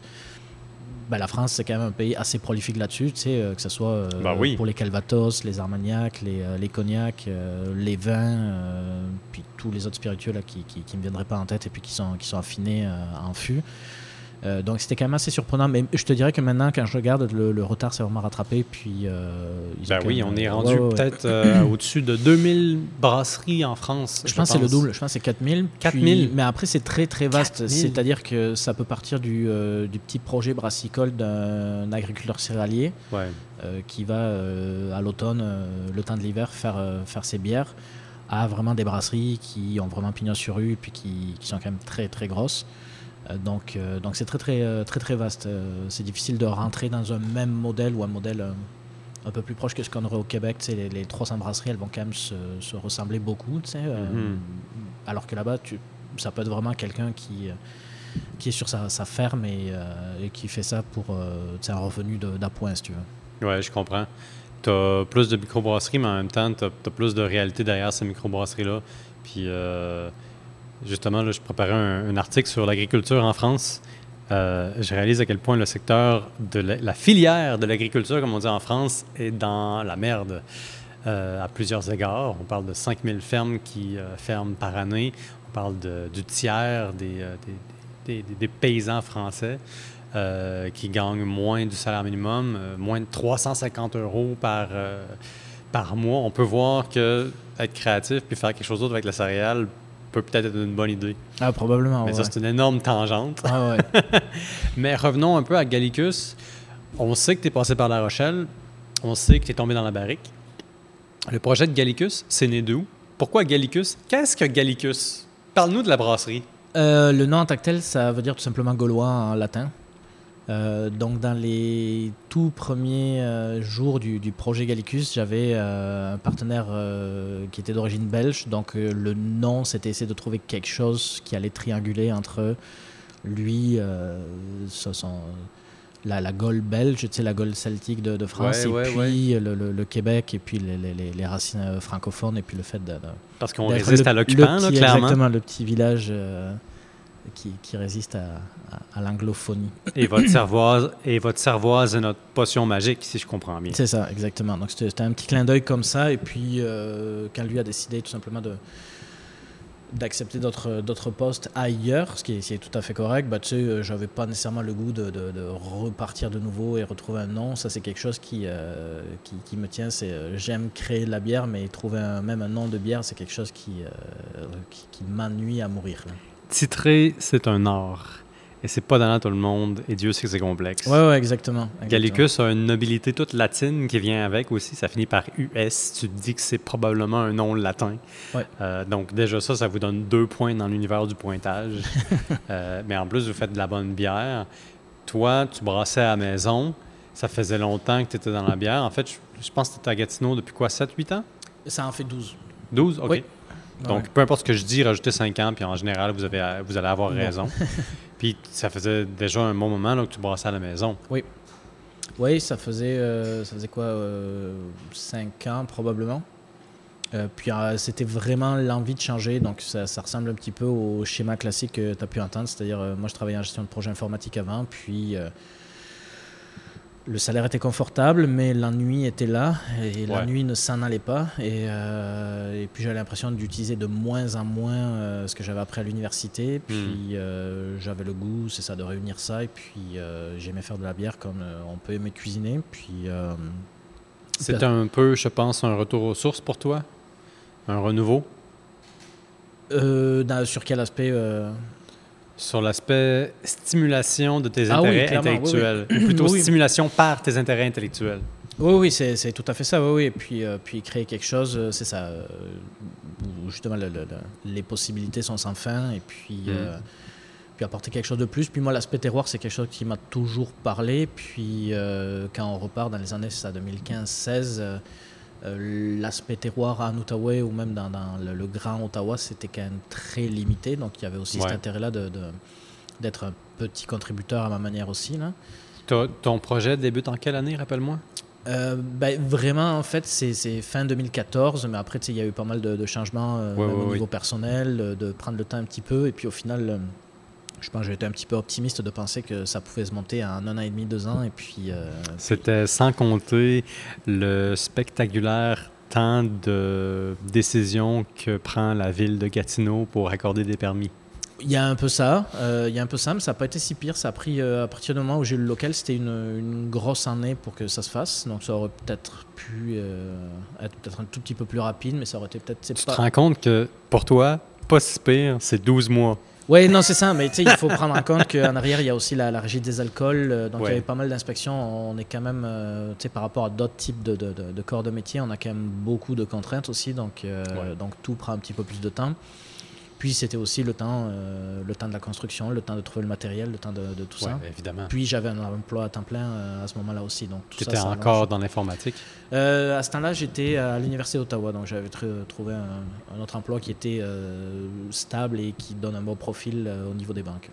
ben, la France, c'est quand même un pays assez prolifique là-dessus, tu sais, euh, que ce soit euh, bah oui. pour les Calvados, les Armagnacs, les, euh, les cognacs, euh, les vins, euh, puis tous les autres spiritueux là, qui ne qui, qui me viendraient pas en tête et puis qui sont, qui sont affinés euh, en fût. Euh, donc c'était quand même assez surprenant, mais je te dirais que maintenant, quand je regarde, le, le retard s'est vraiment rattrapé. Puis, euh, ben oui, même, on est euh, rendu ouais, ouais, peut-être euh, au-dessus de deux mille brasseries en France. Je, je pense que c'est le double, je pense que c'est quatre mille. quatre mille. Mais après, c'est très très vaste, quatre mille. C'est-à-dire que ça peut partir du, euh, du petit projet brassicole d'un agriculteur céréalier ouais. euh, qui va euh, à l'automne, euh, le temps de l'hiver, faire, euh, faire ses bières, à vraiment des brasseries qui ont vraiment pignon sur rue et puis qui, qui sont quand même très très grosses. Donc, euh, donc c'est très très très très vaste. Euh, c'est difficile de rentrer dans un même modèle ou un modèle euh, un peu plus proche que ce qu'on aurait au Québec. Tu sais, les, les trois cents brasseries, elles vont quand même se, se ressembler beaucoup. Tu sais, euh, mm-hmm. Alors que là-bas, tu, ça peut être vraiment quelqu'un qui, euh, qui est sur sa, sa ferme et, euh, et qui fait ça pour euh, tu sais, un revenu de, d'appoint, si tu veux. Oui, je comprends. Tu as plus de microbrasseries, mais en même temps, tu as plus de réalité derrière ces microbrasseries-là. Puis... Euh Justement, là, je préparais un, un article sur l'agriculture en France. Euh, je réalise à quel point le secteur de la, la filière de l'agriculture, comme on dit en France, est dans la merde euh, à plusieurs égards. On parle de cinq mille fermes qui euh, ferment par année. On parle de, du tiers des, euh, des, des, des paysans français euh, qui gagnent moins du salaire minimum, euh, moins de trois cent cinquante euros par, euh, par mois. On peut voir que être créatif puis faire quelque chose d'autre avec la céréale peut peut-être être une bonne idée. Ah, probablement, Mais ouais. ça, c'est une énorme tangente. Ah, ouais. Mais revenons un peu à Gallicus. On sait que tu es passé par La Rochelle. On sait que tu es tombé dans la barrique. Le projet de Gallicus, c'est né d'où? Pourquoi Gallicus? Qu'est-ce que Gallicus? Parle-nous de la brasserie. Euh, le nom en tant que tel, ça veut dire tout simplement gaulois en latin. Euh, donc dans les tout premiers euh, jours du, du projet Gallicus, j'avais euh, un partenaire euh, qui était d'origine belge, donc euh, le nom c'était essayer de trouver quelque chose qui allait trianguler entre lui, euh, son, son, la, la Gaule belge, tu sais, la Gaule celtique de, de France, ouais, et ouais, puis ouais. Le, le, le Québec, et puis les, les, les racines francophones, et puis le fait de... de Parce qu'on résiste le, à l'occupant, le petit, là, clairement. Exactement, le petit village... Euh, qui, qui résiste à, à, à l'anglophonie. Et votre cervoise, et votre cervoise est notre potion magique, si je comprends bien. C'est ça, exactement. Donc c'était, c'était un petit clin d'œil comme ça. Et puis, euh, quand lui a décidé tout simplement de, d'accepter d'autres, d'autres postes ailleurs, ce qui est, ce qui est tout à fait correct, bah, tu sais, j'avais pas nécessairement le goût de, de, de repartir de nouveau et retrouver un nom. Ça, c'est quelque chose qui, euh, qui, qui me tient. C'est, euh, j'aime créer de la bière, mais trouver un, même un nom de bière, c'est quelque chose qui, euh, qui, qui m'ennuie à mourir, là. Titrer, c'est un art. Et c'est pas donné à tout le monde. Et Dieu sait que c'est complexe. Oui, ouais, exactement. exactement. Gallicus a une nobilité toute latine qui vient avec aussi. Ça finit par U S. Tu te dis que c'est probablement un nom latin. Ouais. Euh, donc déjà ça, ça vous donne deux points dans l'univers du pointage. euh, mais en plus, vous faites de la bonne bière. Toi, tu brassais à la maison. Ça faisait longtemps que tu étais dans la bière. En fait, je, je pense que tu étais à Gatineau depuis quoi, sept huit ans? Ça en fait douze. douze? OK. Oui. Donc, ouais. peu importe ce que je dis, rajoutez cinq ans, puis en général, vous, avez, vous allez avoir raison. Puis, ça faisait déjà un bon moment là, que tu brassais à la maison. Oui. Oui, ça faisait, euh, ça faisait quoi, euh, cinq ans probablement. Euh, puis, euh, c'était vraiment l'envie de changer. Donc, ça, ça ressemble un petit peu au schéma classique que tu as pu entendre. C'est-à-dire, euh, moi, je travaillais en gestion de projet informatique avant, puis... Euh, le salaire était confortable, mais l'ennui était là, et ouais. l'ennui ne s'en allait pas. Et, euh, et puis j'avais l'impression d'utiliser de moins en moins euh, ce que j'avais appris à l'université. Puis mm. euh, j'avais le goût, c'est ça, de réunir ça. Et puis euh, j'aimais faire de la bière comme euh, on peut aimer cuisiner. Puis euh, c'était un peu, je pense, un retour aux sources pour toi? Un renouveau? Euh, dans, sur quel aspect euh... Sur l'aspect stimulation de tes ah intérêts oui, intellectuels, oui, oui. ou plutôt oui. stimulation par tes intérêts intellectuels. Oui, oui, c'est, c'est tout à fait ça. Oui, oui. Et puis, euh, puis créer quelque chose, euh, c'est ça. Euh, où justement, le, le, le, les possibilités sont sans fin. Et puis, mm. euh, puis apporter quelque chose de plus. Puis moi, l'aspect terroir, c'est quelque chose qui m'a toujours parlé. Puis euh, quand on repart dans les années c'est ça, deux mille quinze seize, euh, euh, l'aspect terroir en Outaouais ou même dans, dans le, le Grand Ottawa, c'était quand même très limité. Donc il y avait aussi ouais. cet intérêt-là de, de, d'être un petit contributeur à ma manière aussi. Là. Ton, ton projet débute en quelle année, rappelle-moi? Euh, ben, vraiment, en fait, c'est, c'est fin deux mille quatorze, mais après, il y a eu pas mal de, de changements euh, ouais, même ouais, au niveau oui. personnel, de, de prendre le temps un petit peu. Et puis au final, euh, je pense que j'ai été un petit peu optimiste de penser que ça pouvait se monter en un an et demi, deux ans. Et puis, euh, C'était puis... sans compter le spectaculaire temps de décision que prend la ville de Gatineau pour accorder des permis. Il y a un peu ça, euh, il y a un peu ça, mais ça n'a pas été si pire. Ça a pris, euh, à partir du moment où j'ai eu le local, c'était une, une grosse année pour que ça se fasse. Donc ça aurait peut-être pu euh, être peut-être un tout petit peu plus rapide, mais ça aurait été peut-être... Tu pas... te rends compte que, pour toi, pas si pire, c'est douze mois. Oui, non, c'est ça, mais tu sais, il faut prendre en compte qu'en arrière, il y a aussi la, la régie des alcools. Euh, donc ouais. il y avait pas mal d'inspections. On est quand même, euh, tu sais, par rapport à d'autres types de, de, de, de corps de métier, on a quand même beaucoup de contraintes aussi. Donc, euh, ouais. donc tout prend un petit peu plus de temps. Puis c'était aussi le temps, euh, le temps de la construction, le temps de trouver le matériel, le temps de, de tout ouais, ça. Évidemment. Puis j'avais un emploi à temps plein euh, à ce moment-là aussi. Tu étais encore allonge. Dans l'informatique? euh, À ce temps-là, j'étais à l'Université d'Ottawa. Donc j'avais tr- trouvé un, un autre emploi qui était euh, stable et qui donne un bon profil euh, au niveau des banques.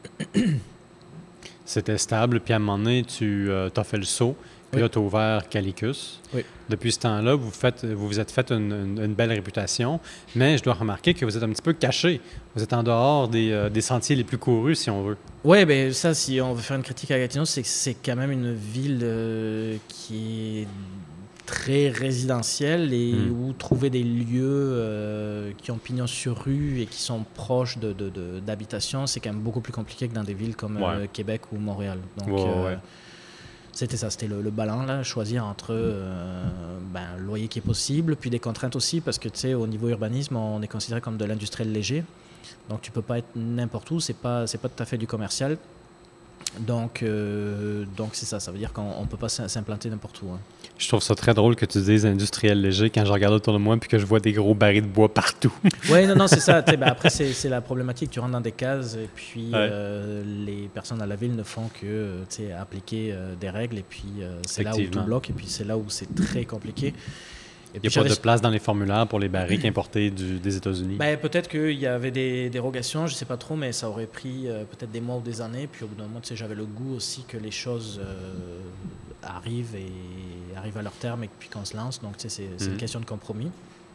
C'était stable, puis à un moment donné, tu euh, as fait le saut. Puis oui. Là, tu as ouvert Gallicus. Oui. Depuis ce temps-là, vous faites, vous vous êtes fait une, une, une belle réputation, mais je dois remarquer que vous êtes un petit peu caché. Vous êtes en dehors des, euh, des sentiers les plus courus, si on veut. Oui, bien ça, si on veut faire une critique à Gatineau, c'est que c'est quand même une ville euh, qui est très résidentielle et mmh. où trouver des lieux euh, qui ont pignon sur rue et qui sont proches de, de, de, d'habitation, c'est quand même beaucoup plus compliqué que dans des villes comme ouais. euh, Québec ou Montréal. Donc, ouais, euh, ouais. C'était ça, c'était le, le ballon, là, choisir entre euh, ben, le loyer qui est possible, puis des contraintes aussi, parce que tu sais, au niveau urbanisme, on est considéré comme de l'industriel léger. Donc tu peux pas être n'importe où, c'est pas, c'est pas tout à fait du commercial. Donc, euh, donc c'est ça, ça veut dire qu'on ne peut pas s'implanter n'importe où. Hein. Je trouve ça très drôle que tu dises industriel léger quand je regarde autour de moi puis que je vois des gros barils de bois partout. Oui, non, non, c'est ça. Ben après, c'est, c'est la problématique. Tu rentres dans des cases et puis ouais. euh, les personnes à la ville ne font que appliquer euh, des règles et puis euh, c'est là où tout bloque et puis c'est là où c'est très compliqué. Il n'y a pas de place dans les formulaires pour les barriques importées du, des États-Unis? Ben, peut-être qu'il y avait des dérogations, je ne sais pas trop, mais ça aurait pris euh, peut-être des mois ou des années. Puis au bout d'un moment, tu sais, j'avais le goût aussi que les choses euh, arrivent et arrivent à leur terme et puis qu'on se lance. Donc tu sais, c'est, c'est mmh. une question de compromis. Ouais.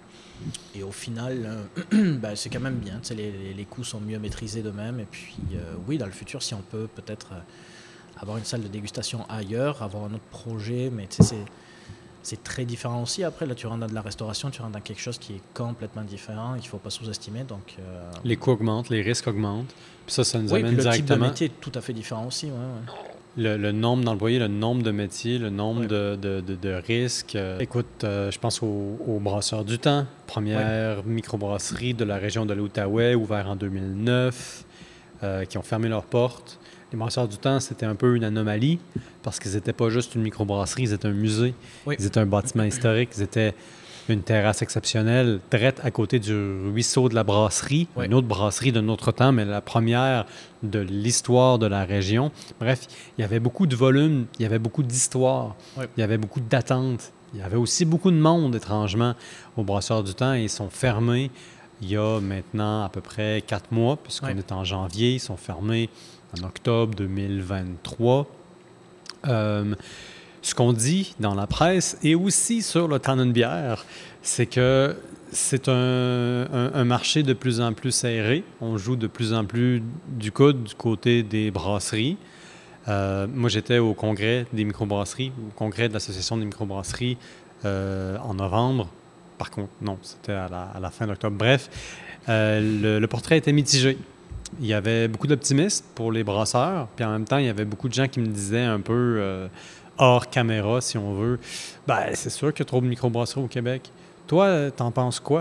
Et au final, euh, bah, c'est quand même bien. Les, les, les coûts sont mieux maîtrisés d'eux-mêmes. Et puis, euh, oui, dans le futur, si on peut peut-être euh, avoir une salle de dégustation ailleurs, avoir un autre projet, mais c'est, c'est très différent aussi. Après, là, tu rentres dans de la restauration, tu rentres dans quelque chose qui est complètement différent, il ne faut pas sous-estimer. Donc, euh... les coûts augmentent, les risques augmentent. Puis ça, ça nous oui, amène puis le directement... type de métier est tout à fait différent aussi. Ouais, ouais. Le, le nombre d'employés, le nombre de métiers, le nombre ouais. de, de, de, de risques. Euh, écoute, euh, je pense au, au Brasseur du Temps, première ouais. microbrasserie de la région de l'Outaouais, ouvert en deux mille neuf, euh, qui ont fermé leurs portes. Les Brasseurs du Temps, c'était un peu une anomalie parce qu'ils n'étaient pas juste une microbrasserie, ils étaient un musée, oui. ils étaient un bâtiment historique, ils étaient une terrasse exceptionnelle, direct à côté du ruisseau de la brasserie, oui. une autre brasserie de notre temps, mais la première de l'histoire de la région. Bref, il y avait beaucoup de volume, il y avait beaucoup d'histoire, oui. il y avait beaucoup d'attentes. Il y avait aussi beaucoup de monde, étrangement, au Brasseurs du Temps, et ils sont fermés il y a maintenant à peu près quatre mois, puisqu'on oui. est en janvier, ils sont fermés en octobre deux mille vingt-trois. Euh, Ce qu'on dit dans la presse et aussi sur le Tannenbier, c'est que c'est un, un, un marché de plus en plus serré. On joue de plus en plus du coude du côté des brasseries. Euh, moi, j'étais au congrès des microbrasseries, au congrès de l'Association des microbrasseries euh, en novembre. Par contre, non, c'était à la, à la fin d'octobre. Bref, euh, le, le portrait était mitigé. Il y avait beaucoup d'optimistes pour les brasseurs, puis en même temps, il y avait beaucoup de gens qui me disaient un peu... Euh, hors caméra, si on veut, ben, c'est sûr qu'il y a trop de microbrasseries au Québec. Toi, t'en penses quoi?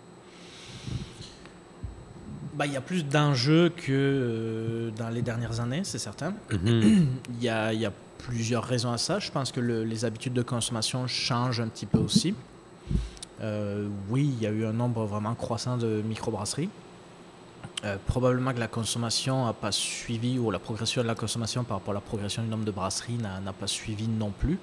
Ben, il y a plus d'enjeux que euh, dans les dernières années, c'est certain. Mm-hmm. il, y a, il y a plusieurs raisons à ça. Je pense que le, les habitudes de consommation changent un petit peu aussi. Euh, oui, il y a eu un nombre vraiment croissant de microbrasseries. Euh, probablement que la consommation n'a pas suivi, ou la progression de la consommation par rapport à la progression du nombre de brasseries n'a, n'a pas suivi non plus.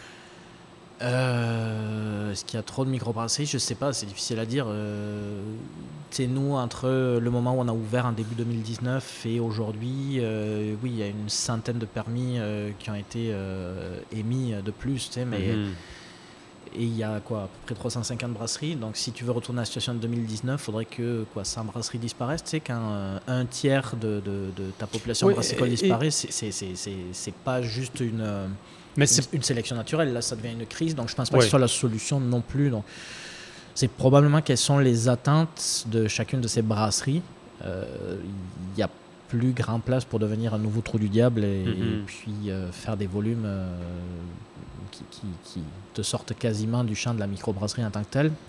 Euh, est-ce qu'il y a trop de microbrasseries? Je ne sais pas, c'est difficile à dire. Euh, c'est nous, entre le moment où on a ouvert en début deux mille dix-neuf et aujourd'hui, euh, oui, il y a une centaine de permis euh, qui ont été euh, émis de plus, tu sais, mais... Mm-hmm. Et il y a quoi, à peu près trois cent cinquante brasseries. Donc, si tu veux retourner à la situation de deux mille dix-neuf, il faudrait que quoi, cent brasseries disparaissent. Tu sais, quand euh, un tiers de, de, de ta population oui, brassicole disparaît, c'est, c'est, c'est, c'est, c'est pas juste une, Mais une, c'est... une sélection naturelle. Là, ça devient une crise. Donc, je pense pas oui. que ce soit la solution non plus. Donc, c'est probablement quelles sont les attentes de chacune de ces brasseries. Il euh, y a plus grand place pour devenir un nouveau trou du diable et, mm-hmm. et puis euh, faire des volumes euh, qui, qui, qui te sortent quasiment du champ de la microbrasserie en tant que telle.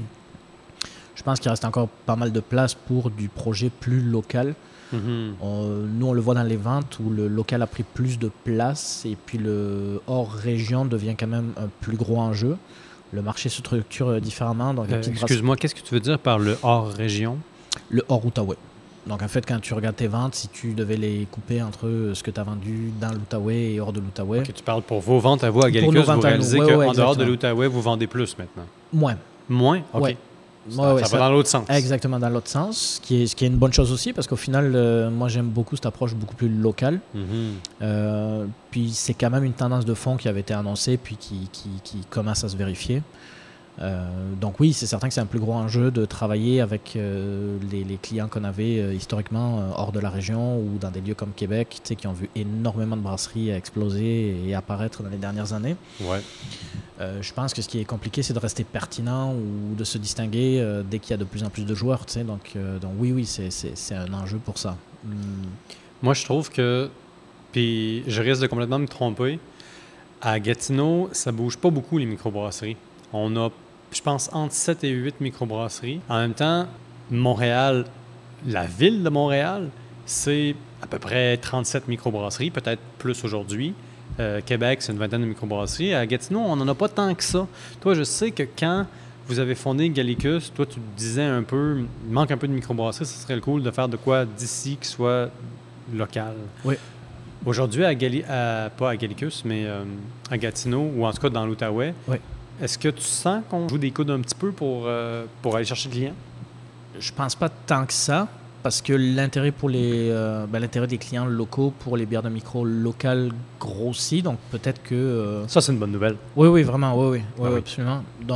Je pense qu'il reste encore pas mal de place pour du projet plus local. Mm-hmm. On, nous, on le voit dans les ventes où le local a pris plus de place et puis le hors région devient quand même un plus gros enjeu. Le marché se structure différemment. Donc, euh, excuse-moi, qu'est-ce que tu veux dire par le hors région? Le hors Outaouais. Donc, en fait, quand tu regardes tes ventes, si tu devais les couper entre ce que tu as vendu dans l'Outaouais et hors de l'Outaouais... OK, tu parles pour vos ventes à vous à Gallicus, vous réalisez ouais, qu'en ouais, dehors de l'Outaouais, vous vendez plus maintenant? Moins. Moins? OK. Ouais. Ça, ouais, ouais, ça ça va dans l'autre sens. Exactement, dans l'autre sens, ce qui est, ce qui est une bonne chose aussi, parce qu'au final, euh, moi, j'aime beaucoup cette approche beaucoup plus locale. Mm-hmm. Euh, puis, c'est quand même une tendance de fond qui avait été annoncée, puis qui, qui, qui commence à se vérifier. Euh, donc oui, c'est certain que c'est un plus gros enjeu de travailler avec euh, les, les clients qu'on avait euh, historiquement euh, hors de la région ou dans des lieux comme Québec, tu sais, qui ont vu énormément de brasseries exploser et apparaître dans les dernières années. Ouais. Euh, je pense que ce qui est compliqué, c'est de rester pertinent ou de se distinguer euh, dès qu'il y a de plus en plus de joueurs. Tu sais, donc, euh, donc oui, oui, c'est, c'est, c'est un enjeu pour ça. Hum. Moi, je trouve que, puis je risque de complètement me tromper, à Gatineau, ça bouge pas beaucoup les microbrasseries. On a, je pense, entre sept et huit microbrasseries. En même temps, Montréal, la ville de Montréal, c'est à peu près trente-sept microbrasseries, peut-être plus aujourd'hui. Euh, Québec, c'est une vingtaine de microbrasseries. À Gatineau, on n'en a pas tant que ça. Toi, je sais que quand vous avez fondé Gallicus, toi, tu disais un peu, il manque un peu de microbrasseries, ce serait cool de faire de quoi d'ici qui soit local. Oui. Aujourd'hui, à Gali- à, pas à Gallicus, mais euh, à Gatineau, ou en tout cas dans l'Outaouais, oui. Est-ce que tu sens qu'on joue des coudes un petit peu pour, euh, pour aller chercher des clients? Je pense pas tant que ça, parce que l'intérêt pour les, euh, ben, l'intérêt des clients locaux pour les bières de micro locales grossit, donc peut-être que... Euh... Ça, c'est une bonne nouvelle. Oui, oui, vraiment, oui, oui, oui, ah, oui, oui. absolument. Donc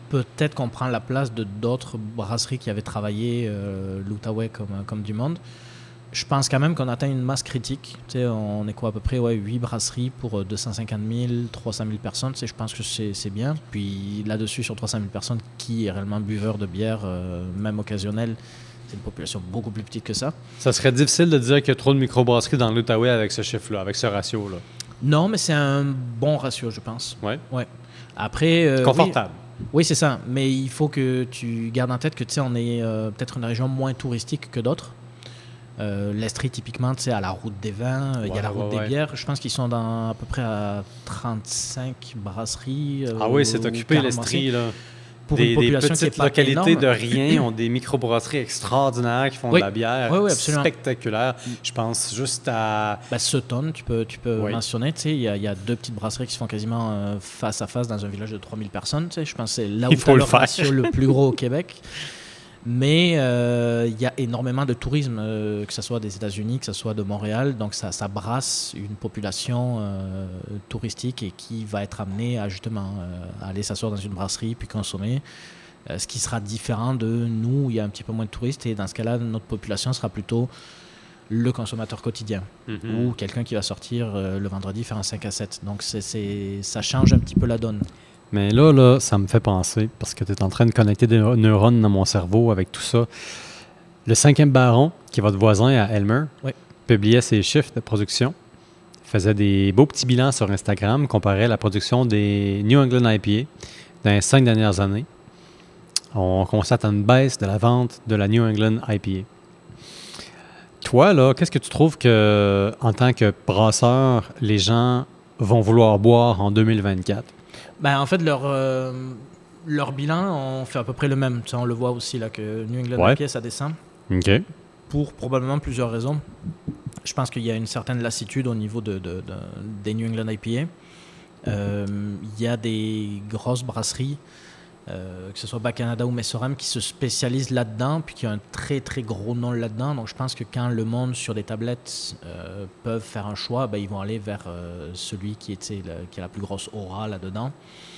peut-être qu'on prend la place de d'autres brasseries qui avaient travaillé euh, l'Outaouais comme, comme du monde. Je pense quand même qu'on atteint une masse critique. Tu sais, on est quoi à peu près ouais, huit brasseries pour deux cent cinquante mille, trois cent mille personnes. Tu sais, je pense que c'est, c'est bien. Puis là-dessus, sur trois cent mille personnes, qui est réellement buveur de bière, euh, même occasionnel, c'est une population beaucoup plus petite que ça. Ça serait difficile de dire qu'il y a trop de microbrasseries dans l'Outaouais avec ce chiffre-là, avec ce ratio-là. Non, mais c'est un bon ratio, je pense. Oui. Ouais. Après, euh, confortable. Oui, oui, c'est ça. Mais il faut que tu gardes en tête que tu sais, on est euh, peut-être une région moins touristique que d'autres. Euh, L'Estrie, typiquement, tu sais, à la route des vins, il ouais, y a la route ouais, des ouais. bières. Je pense qu'ils sont dans, à peu près à trente-cinq brasseries. Euh, ah oui, c'est occupé l'Estrie, là. Pour des, une population des petites qui est pas localités énorme. De rien ont des microbrasseries extraordinaires qui font oui. de la bière oui, oui, spectaculaire. Je pense juste à... Ben, Sutton, tu peux, tu peux oui. mentionner. Il y, y a deux petites brasseries qui se font quasiment euh, face à face dans un village de trois mille personnes. Je pense que c'est là où tu as le ratio le plus gros au Québec. Mais il euh, y a énormément de tourisme, euh, que ce soit des États-Unis, que ce soit de Montréal. Donc, ça, ça brasse une population euh, touristique et qui va être amenée à justement euh, aller s'asseoir dans une brasserie puis consommer. Euh, ce qui sera différent de nous, où il y a un petit peu moins de touristes. Et dans ce cas-là, notre population sera plutôt le consommateur quotidien mm-hmm. ou quelqu'un qui va sortir euh, le vendredi faire un cinq à sept. Donc, c'est, c'est, ça change un petit peu la donne. Mais là, là, ça me fait penser, parce que tu es en train de connecter des neurones dans mon cerveau avec tout ça. Le cinquième baron, qui est votre voisin à Elmer, oui. publiait ses chiffres de production, faisait des beaux petits bilans sur Instagram, comparait la production des New England I P A dans les cinq dernières années. On constate une baisse de la vente de la New England I P A. Toi, là, qu'est-ce que tu trouves que, en tant que brasseur, les gens vont vouloir boire en deux mille vingt-quatre? Ben, en fait, leur, euh, leur bilan, on fait à peu près le même. Tu sais, on le voit aussi, là, que New England ouais. I P A, ça descend. OK. Pour probablement plusieurs raisons. Je pense qu'il y a une certaine lassitude au niveau de, de, de, des New England I P A. Euh, il y a des grosses brasseries, euh, que ce soit Bas-Canada ou Messorem, qui se spécialisent là-dedans, puis qui ont un très, très gros nom là-dedans. Donc, je pense que quand le monde, sur des tablettes, euh, peuvent faire un choix, ben, ils vont aller vers euh, celui qui, était, le, qui a la plus grosse aura là-dedans.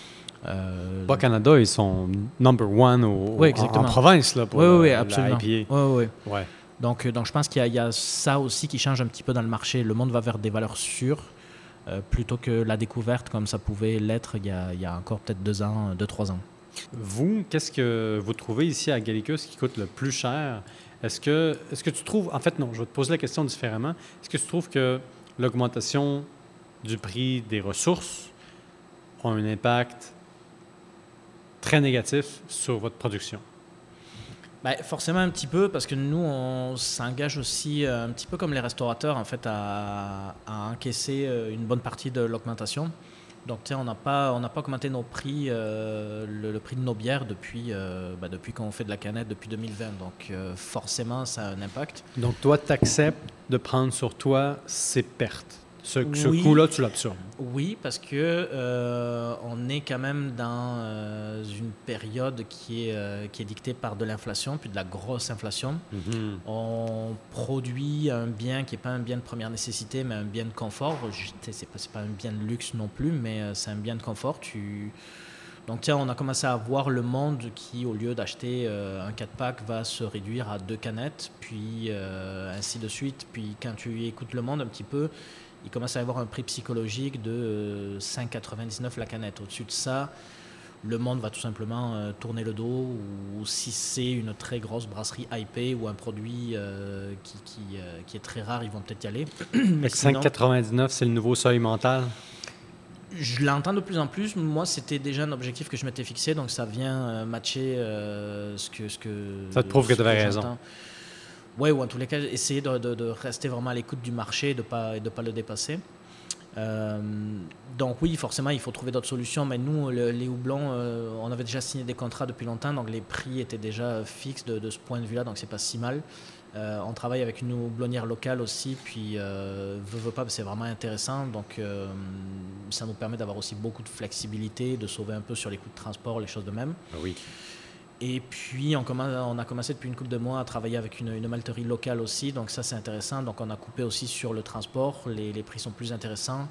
Euh, Bas-Canada, ils sont number one au, oui, en, en province là, pour oui, la, oui, absolument. la I P A. Oui, oui. Ouais. Donc, donc, je pense qu'il y a, il y a ça aussi qui change un petit peu dans le marché. Le monde va vers des valeurs sûres, euh, plutôt que la découverte, comme ça pouvait l'être il y a, il y a encore peut-être deux ans, deux, trois ans. Vous, qu'est-ce que vous trouvez ici à Gallicus qui coûte le plus cher? Est-ce que, est-ce que tu trouves... En fait, non, je vais te poser la question différemment. Est-ce que tu trouves que l'augmentation du prix des ressources a un impact très négatif sur votre production? Ben, forcément un petit peu, parce que nous, on s'engage aussi un petit peu comme les restaurateurs, en fait, à, à encaisser une bonne partie de l'augmentation. Donc, tu sais, on n'a pas, on n'a pas augmenté nos prix, euh, le, le prix de nos bières depuis, euh, bah, depuis qu'on fait de la canette, depuis deux mille vingt. Donc, euh, forcément, ça a un impact. Donc, toi, tu acceptes de prendre sur toi ces pertes. Ce, oui, ce coût-là, tu l'absorbes. Oui, parce que euh, on est quand même dans euh, une période qui est, euh, qui est dictée par de l'inflation, puis de la grosse inflation. Mm-hmm. On produit un bien qui n'est pas un bien de première nécessité, mais un bien de confort. Ce n'est pas, c'est pas un bien de luxe non plus, mais euh, c'est un bien de confort. Tu... Donc, tiens, on a commencé à voir le monde qui, au lieu d'acheter euh, un quatre-pack, va se réduire à deux canettes, puis euh, ainsi de suite. Puis, quand tu écoutes le monde un petit peu, il commence à y avoir un prix psychologique de euh, cinq dollars quatre-vingt-dix-neuf la canette. Au-dessus de ça, le monde va tout simplement euh, tourner le dos, ou, ou si c'est une très grosse brasserie I P A ou un produit euh, qui, qui, euh, qui est très rare, ils vont peut-être y aller. Mais cinq dollars quatre-vingt-dix-neuf, c'est le nouveau seuil mental? Je l'entends de plus en plus. Moi, c'était déjà un objectif que je m'étais fixé, donc ça vient euh, matcher euh, ce que, ce que... Ça te prouve que tu avais raison. Oui, ou en tous les cas, essayer de, de, de rester vraiment à l'écoute du marché et de ne pas, de pas le dépasser. Euh, donc oui, forcément, il faut trouver d'autres solutions. Mais nous, le, les houblons, euh, on avait déjà signé des contrats depuis longtemps, donc les prix étaient déjà fixes de, de ce point de vue-là, donc c'est pas si mal. Euh, on travaille avec une houblonnière locale aussi, puis euh, veut, veut pas, c'est vraiment intéressant. Donc euh, ça nous permet d'avoir aussi beaucoup de flexibilité, de sauver un peu sur les coûts de transport, les choses de même. Ah oui. Et puis, on, commence, on a commencé depuis une couple de mois à travailler avec une, une malterie locale aussi. Donc, ça, c'est intéressant. Donc, on a coupé aussi sur le transport. Les, les prix sont plus intéressants.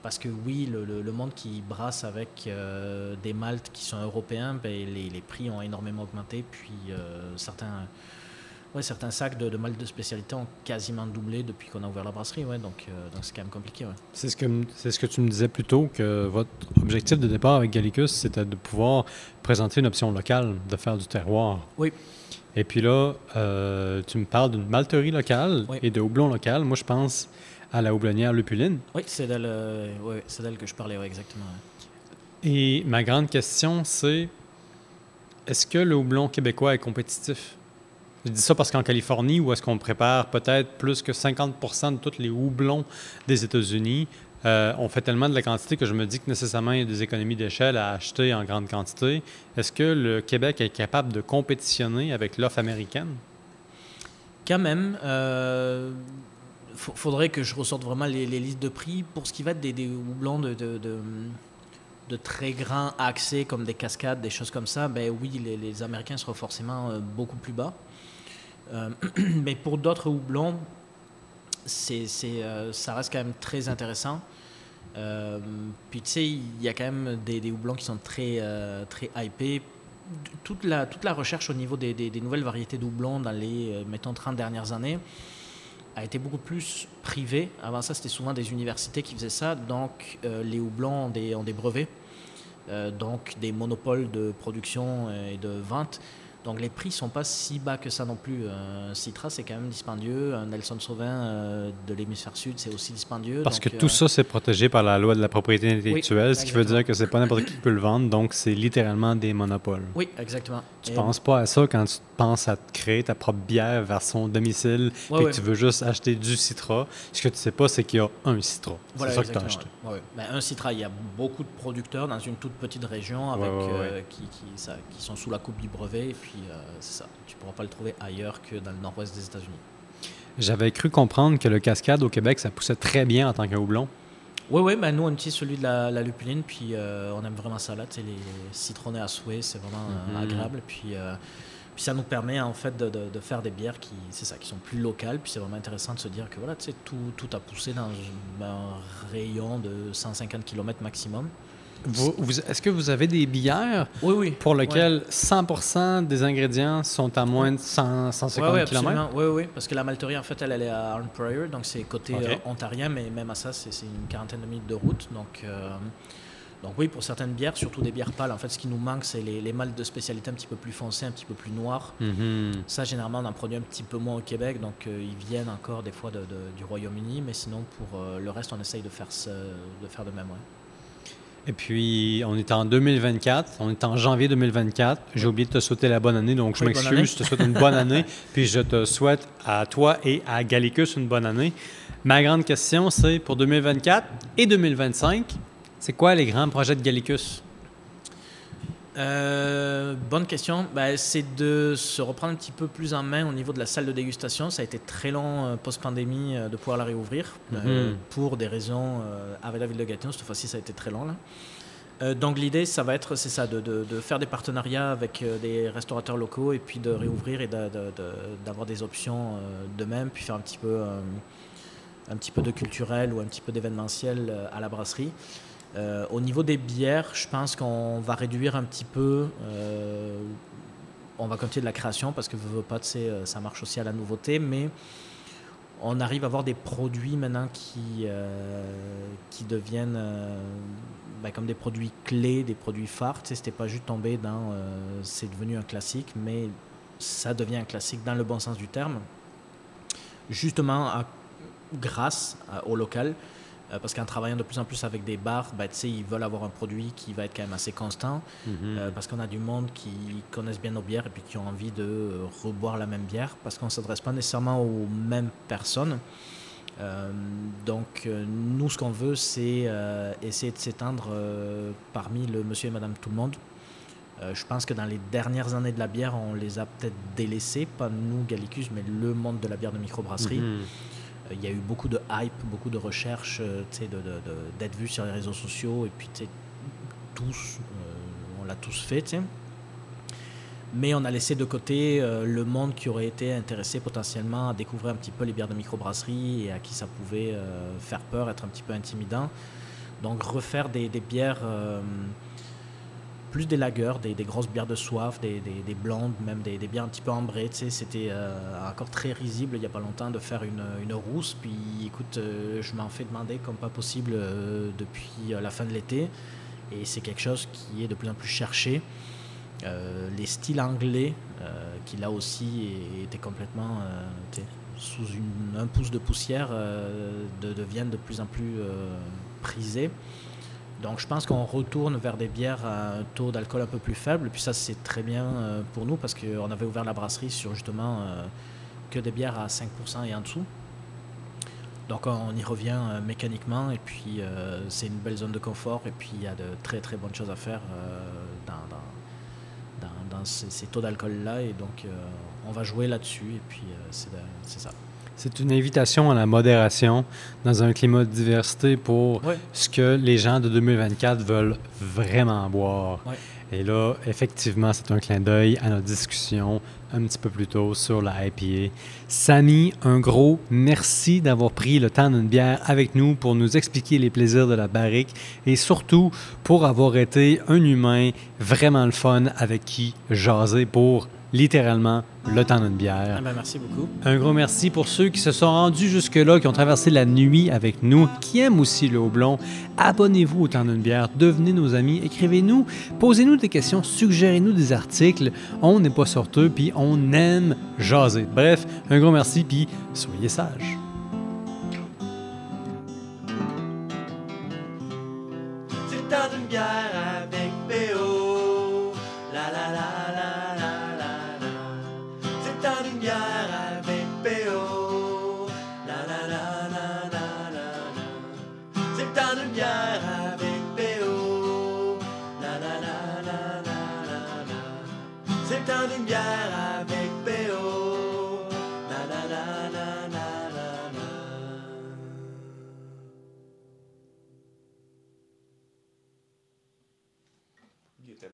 parce que oui, le, le, le monde qui brasse avec euh, des maltes qui sont européens, ben, les, les prix ont énormément augmenté. Puis euh, certains, ouais, certains sacs de, de maltes de spécialité ont quasiment doublé depuis qu'on a ouvert la brasserie. Ouais, donc, euh, donc c'est quand même compliqué. Ouais. C'est ce que, c'est ce que tu me disais plus tôt, que votre objectif de départ avec Gallicus, c'était de pouvoir présenter une option locale, de faire du terroir. Oui. Et puis là, euh, tu me parles d'une malterie locale oui. et de houblon local. Moi, je pense à la houblonnière Lupuline. Oui, c'est d'elle, euh, ouais, c'est d'elle que je parlais, ouais, exactement. Ouais. Et ma grande question, c'est est-ce que le houblon québécois est compétitif? Je dis ça parce qu'en Californie, où est-ce qu'on prépare peut-être plus que cinquante pour cent de tous les houblons des États-Unis, euh, on fait tellement de la quantité que je me dis que nécessairement il y a des économies d'échelle à acheter en grande quantité. Est-ce que le Québec est capable de compétitionner avec l'offre américaine? Quand même. Euh... Il faudrait que je ressorte vraiment les, les listes de prix. Pour ce qui va être des, des houblons de, de, de, de très grands accès, comme des cascades, des choses comme ça, ben oui, les, les Américains seront forcément euh, beaucoup plus bas. Euh, mais pour d'autres houblons, c'est, c'est, euh, ça reste quand même très intéressant. Euh, puis tu sais, il y a quand même des, des houblons qui sont très, euh, très hypés. Toute la, toute la recherche au niveau des, des, des nouvelles variétés de houblons dans les, euh, mettons, trente dernières années a été beaucoup plus privée. Avant ça, c'était souvent des universités qui faisaient ça. Donc, euh, les houblons ont des, ont des brevets, euh, donc des monopoles de production et de vente. Donc, les prix ne sont pas si bas que ça non plus. Un Citra, c'est quand même dispendieux. Un Nelson Sauvin euh, de l'hémisphère sud, c'est aussi dispendieux. Parce donc, que tout euh, ça, c'est protégé par la loi de la propriété intellectuelle, oui, ce qui veut dire que c'est pas n'importe qui qui peut le vendre. Donc, c'est littéralement des monopoles. Oui, exactement. Tu et penses pas à ça quand tu penses à créer ta propre bière vers son domicile ouais, puis ouais. que tu veux juste acheter du Citra. Ce que tu sais pas, c'est qu'il y a un Citra. Voilà, c'est ça que tu as acheté. Ouais. Ouais. Ben, un Citra, il y a beaucoup de producteurs dans une toute petite région avec, ouais, ouais, ouais. Euh, qui, qui, ça, qui sont sous la coupe du brevet. Et puis, euh, c'est ça. Tu ne pourras pas le trouver ailleurs que dans le nord-ouest des États-Unis. J'avais cru comprendre que le Cascade au Québec, ça poussait très bien en tant que houblon. Oui, oui, ben nous on utilise celui de la, la lupuline, puis euh, on aime vraiment ça là, tu sais, les citronnés à souhait, c'est vraiment euh, mm-hmm. agréable. Puis, euh, puis ça nous permet en fait de, de, de faire des bières qui, c'est ça, qui sont plus locales, puis c'est vraiment intéressant de se dire que voilà, tu sais, tout, tout a poussé dans un rayon de cent cinquante kilomètres maximum. Vous, vous, est-ce que vous avez des bières oui, oui, pour lesquelles ouais. cent pour cent des ingrédients sont à moins de cent, cent cinquante ouais, ouais, kilomètres? Oui, oui, parce que la malterie, en fait, elle, elle est à Arn Prairie, donc c'est côté okay. euh, ontarien, mais même à ça, c'est, c'est une quarantaine de minutes de route. Donc, euh, donc oui, pour certaines bières, surtout des bières pâles, en fait, ce qui nous manque, c'est les, les maltes de spécialité un petit peu plus foncées, un petit peu plus noires. Mm-hmm. Ça, généralement, on en produit un petit peu moins au Québec, donc euh, ils viennent encore des fois de, de, du Royaume-Uni, mais sinon, pour euh, le reste, on essaye de faire, ce, de faire de même, ouais. Et puis, on est en deux mille vingt-quatre, on est en janvier deux mille vingt-quatre. J'ai oublié de te souhaiter la bonne année, donc je oui, m'excuse, je te souhaite une bonne année. Puis je te souhaite à toi et à Gallicus une bonne année. Ma grande question, c'est pour deux mille vingt-quatre et deux mille vingt-cinq, c'est quoi les grands projets de Gallicus? Euh, bonne question. Ben, c'est de se reprendre un petit peu plus en main au niveau de la salle de dégustation. Ça a été très long euh, post-pandémie euh, de pouvoir la réouvrir mm-hmm. euh, pour des raisons euh, avec la ville de Gatineau. Cette fois-ci, ça a été très long là. Euh, donc l'idée, ça va être, c'est ça, de, de, de faire des partenariats avec euh, des restaurateurs locaux et puis de réouvrir et de, de, de, d'avoir des options euh, de même, puis faire un petit peu, euh, un petit peu de culturel ou un petit peu d'événementiel euh, à la brasserie. Euh, au niveau des bières, je pense qu'on va réduire un petit peu. Euh, on va continuer de la création parce que veux, veux pas, tu sais, ça marche aussi à la nouveauté, mais on arrive à avoir des produits maintenant qui, euh, qui deviennent euh, ben, comme des produits clés, des produits phares. Tu sais, c'était pas juste tombé dans euh, c'est devenu un classique, mais ça devient un classique dans le bon sens du terme, justement à, grâce à, au local. Parce qu'en travaillant de plus en plus avec des bars, ben, ils veulent avoir un produit qui va être quand même assez constant. Mm-hmm. Euh, parce qu'on a du monde qui connaissent bien nos bières et puis qui ont envie de euh, reboire la même bière. Parce qu'on ne s'adresse pas nécessairement aux mêmes personnes. Euh, donc, euh, nous, ce qu'on veut, c'est euh, essayer de s'étendre euh, parmi le monsieur et madame tout le monde. Euh, je pense que dans les dernières années de la bière, on les a peut-être délaissés. Pas nous, Gallicus, mais le monde de la bière de microbrasserie. Mm-hmm. Il y a eu beaucoup de hype, beaucoup de recherches, euh, de, de, de, d'être vu sur les réseaux sociaux, et puis tous, euh, on l'a tous fait. T'sais. Mais on a laissé de côté euh, le monde qui aurait été intéressé potentiellement à découvrir un petit peu les bières de microbrasserie et à qui ça pouvait euh, faire peur, être un petit peu intimidant. Donc refaire des, des bières, euh, plus des lagers, des, des grosses bières de soif, des, des, des blondes, même des, des bières un petit peu ambrées. Tu sais, c'était euh, encore très risible il n'y a pas longtemps de faire une, une rousse. Puis écoute, euh, je m'en fais demander comme pas possible euh, depuis euh, la fin de l'été. Et c'est quelque chose qui est de plus en plus cherché. Euh, les styles anglais, euh, qui là aussi étaient complètement euh, sous une, un pouce de poussière, euh, de, deviennent de plus en plus euh, prisés. Donc je pense qu'on retourne vers des bières à un taux d'alcool un peu plus faible. Puis ça, c'est très bien euh, pour nous parce qu'on avait ouvert la brasserie sur justement euh, que des bières à cinq pour cent et en dessous. Donc on y revient euh, mécaniquement et puis euh, c'est une belle zone de confort et puis il y a de très très bonnes choses à faire euh, dans, dans, dans, dans ces, ces taux d'alcool-là et donc euh, on va jouer là-dessus et puis euh, c'est, de, c'est ça. C'est une invitation à la modération dans un climat de diversité pour ouais. ce que les gens de deux mille vingt-quatre veulent vraiment boire. Ouais. Et là, effectivement, c'est un clin d'œil à notre discussion un petit peu plus tôt sur la I P A. Samy, un gros merci d'avoir pris le temps d'une bière avec nous pour nous expliquer les plaisirs de la barrique et surtout pour avoir été un humain vraiment le fun avec qui jaser pour littéralement le temps d'une bière. Ah ben merci beaucoup. Un gros merci pour ceux qui se sont rendus jusque-là, qui ont traversé la nuit avec nous, qui aiment aussi le houblon. Abonnez-vous au temps d'une bière, devenez nos amis, écrivez-nous, posez-nous des questions, suggérez-nous des articles. On n'est pas sorteux, puis on aime jaser. Bref, un gros merci, puis soyez sages. C'est le temps d'une bière avec P O. La la la. Avec P O, la la la la la la. C'est le temps d'une bière avec P O, la la la la la la. C'est le temps d'une bière.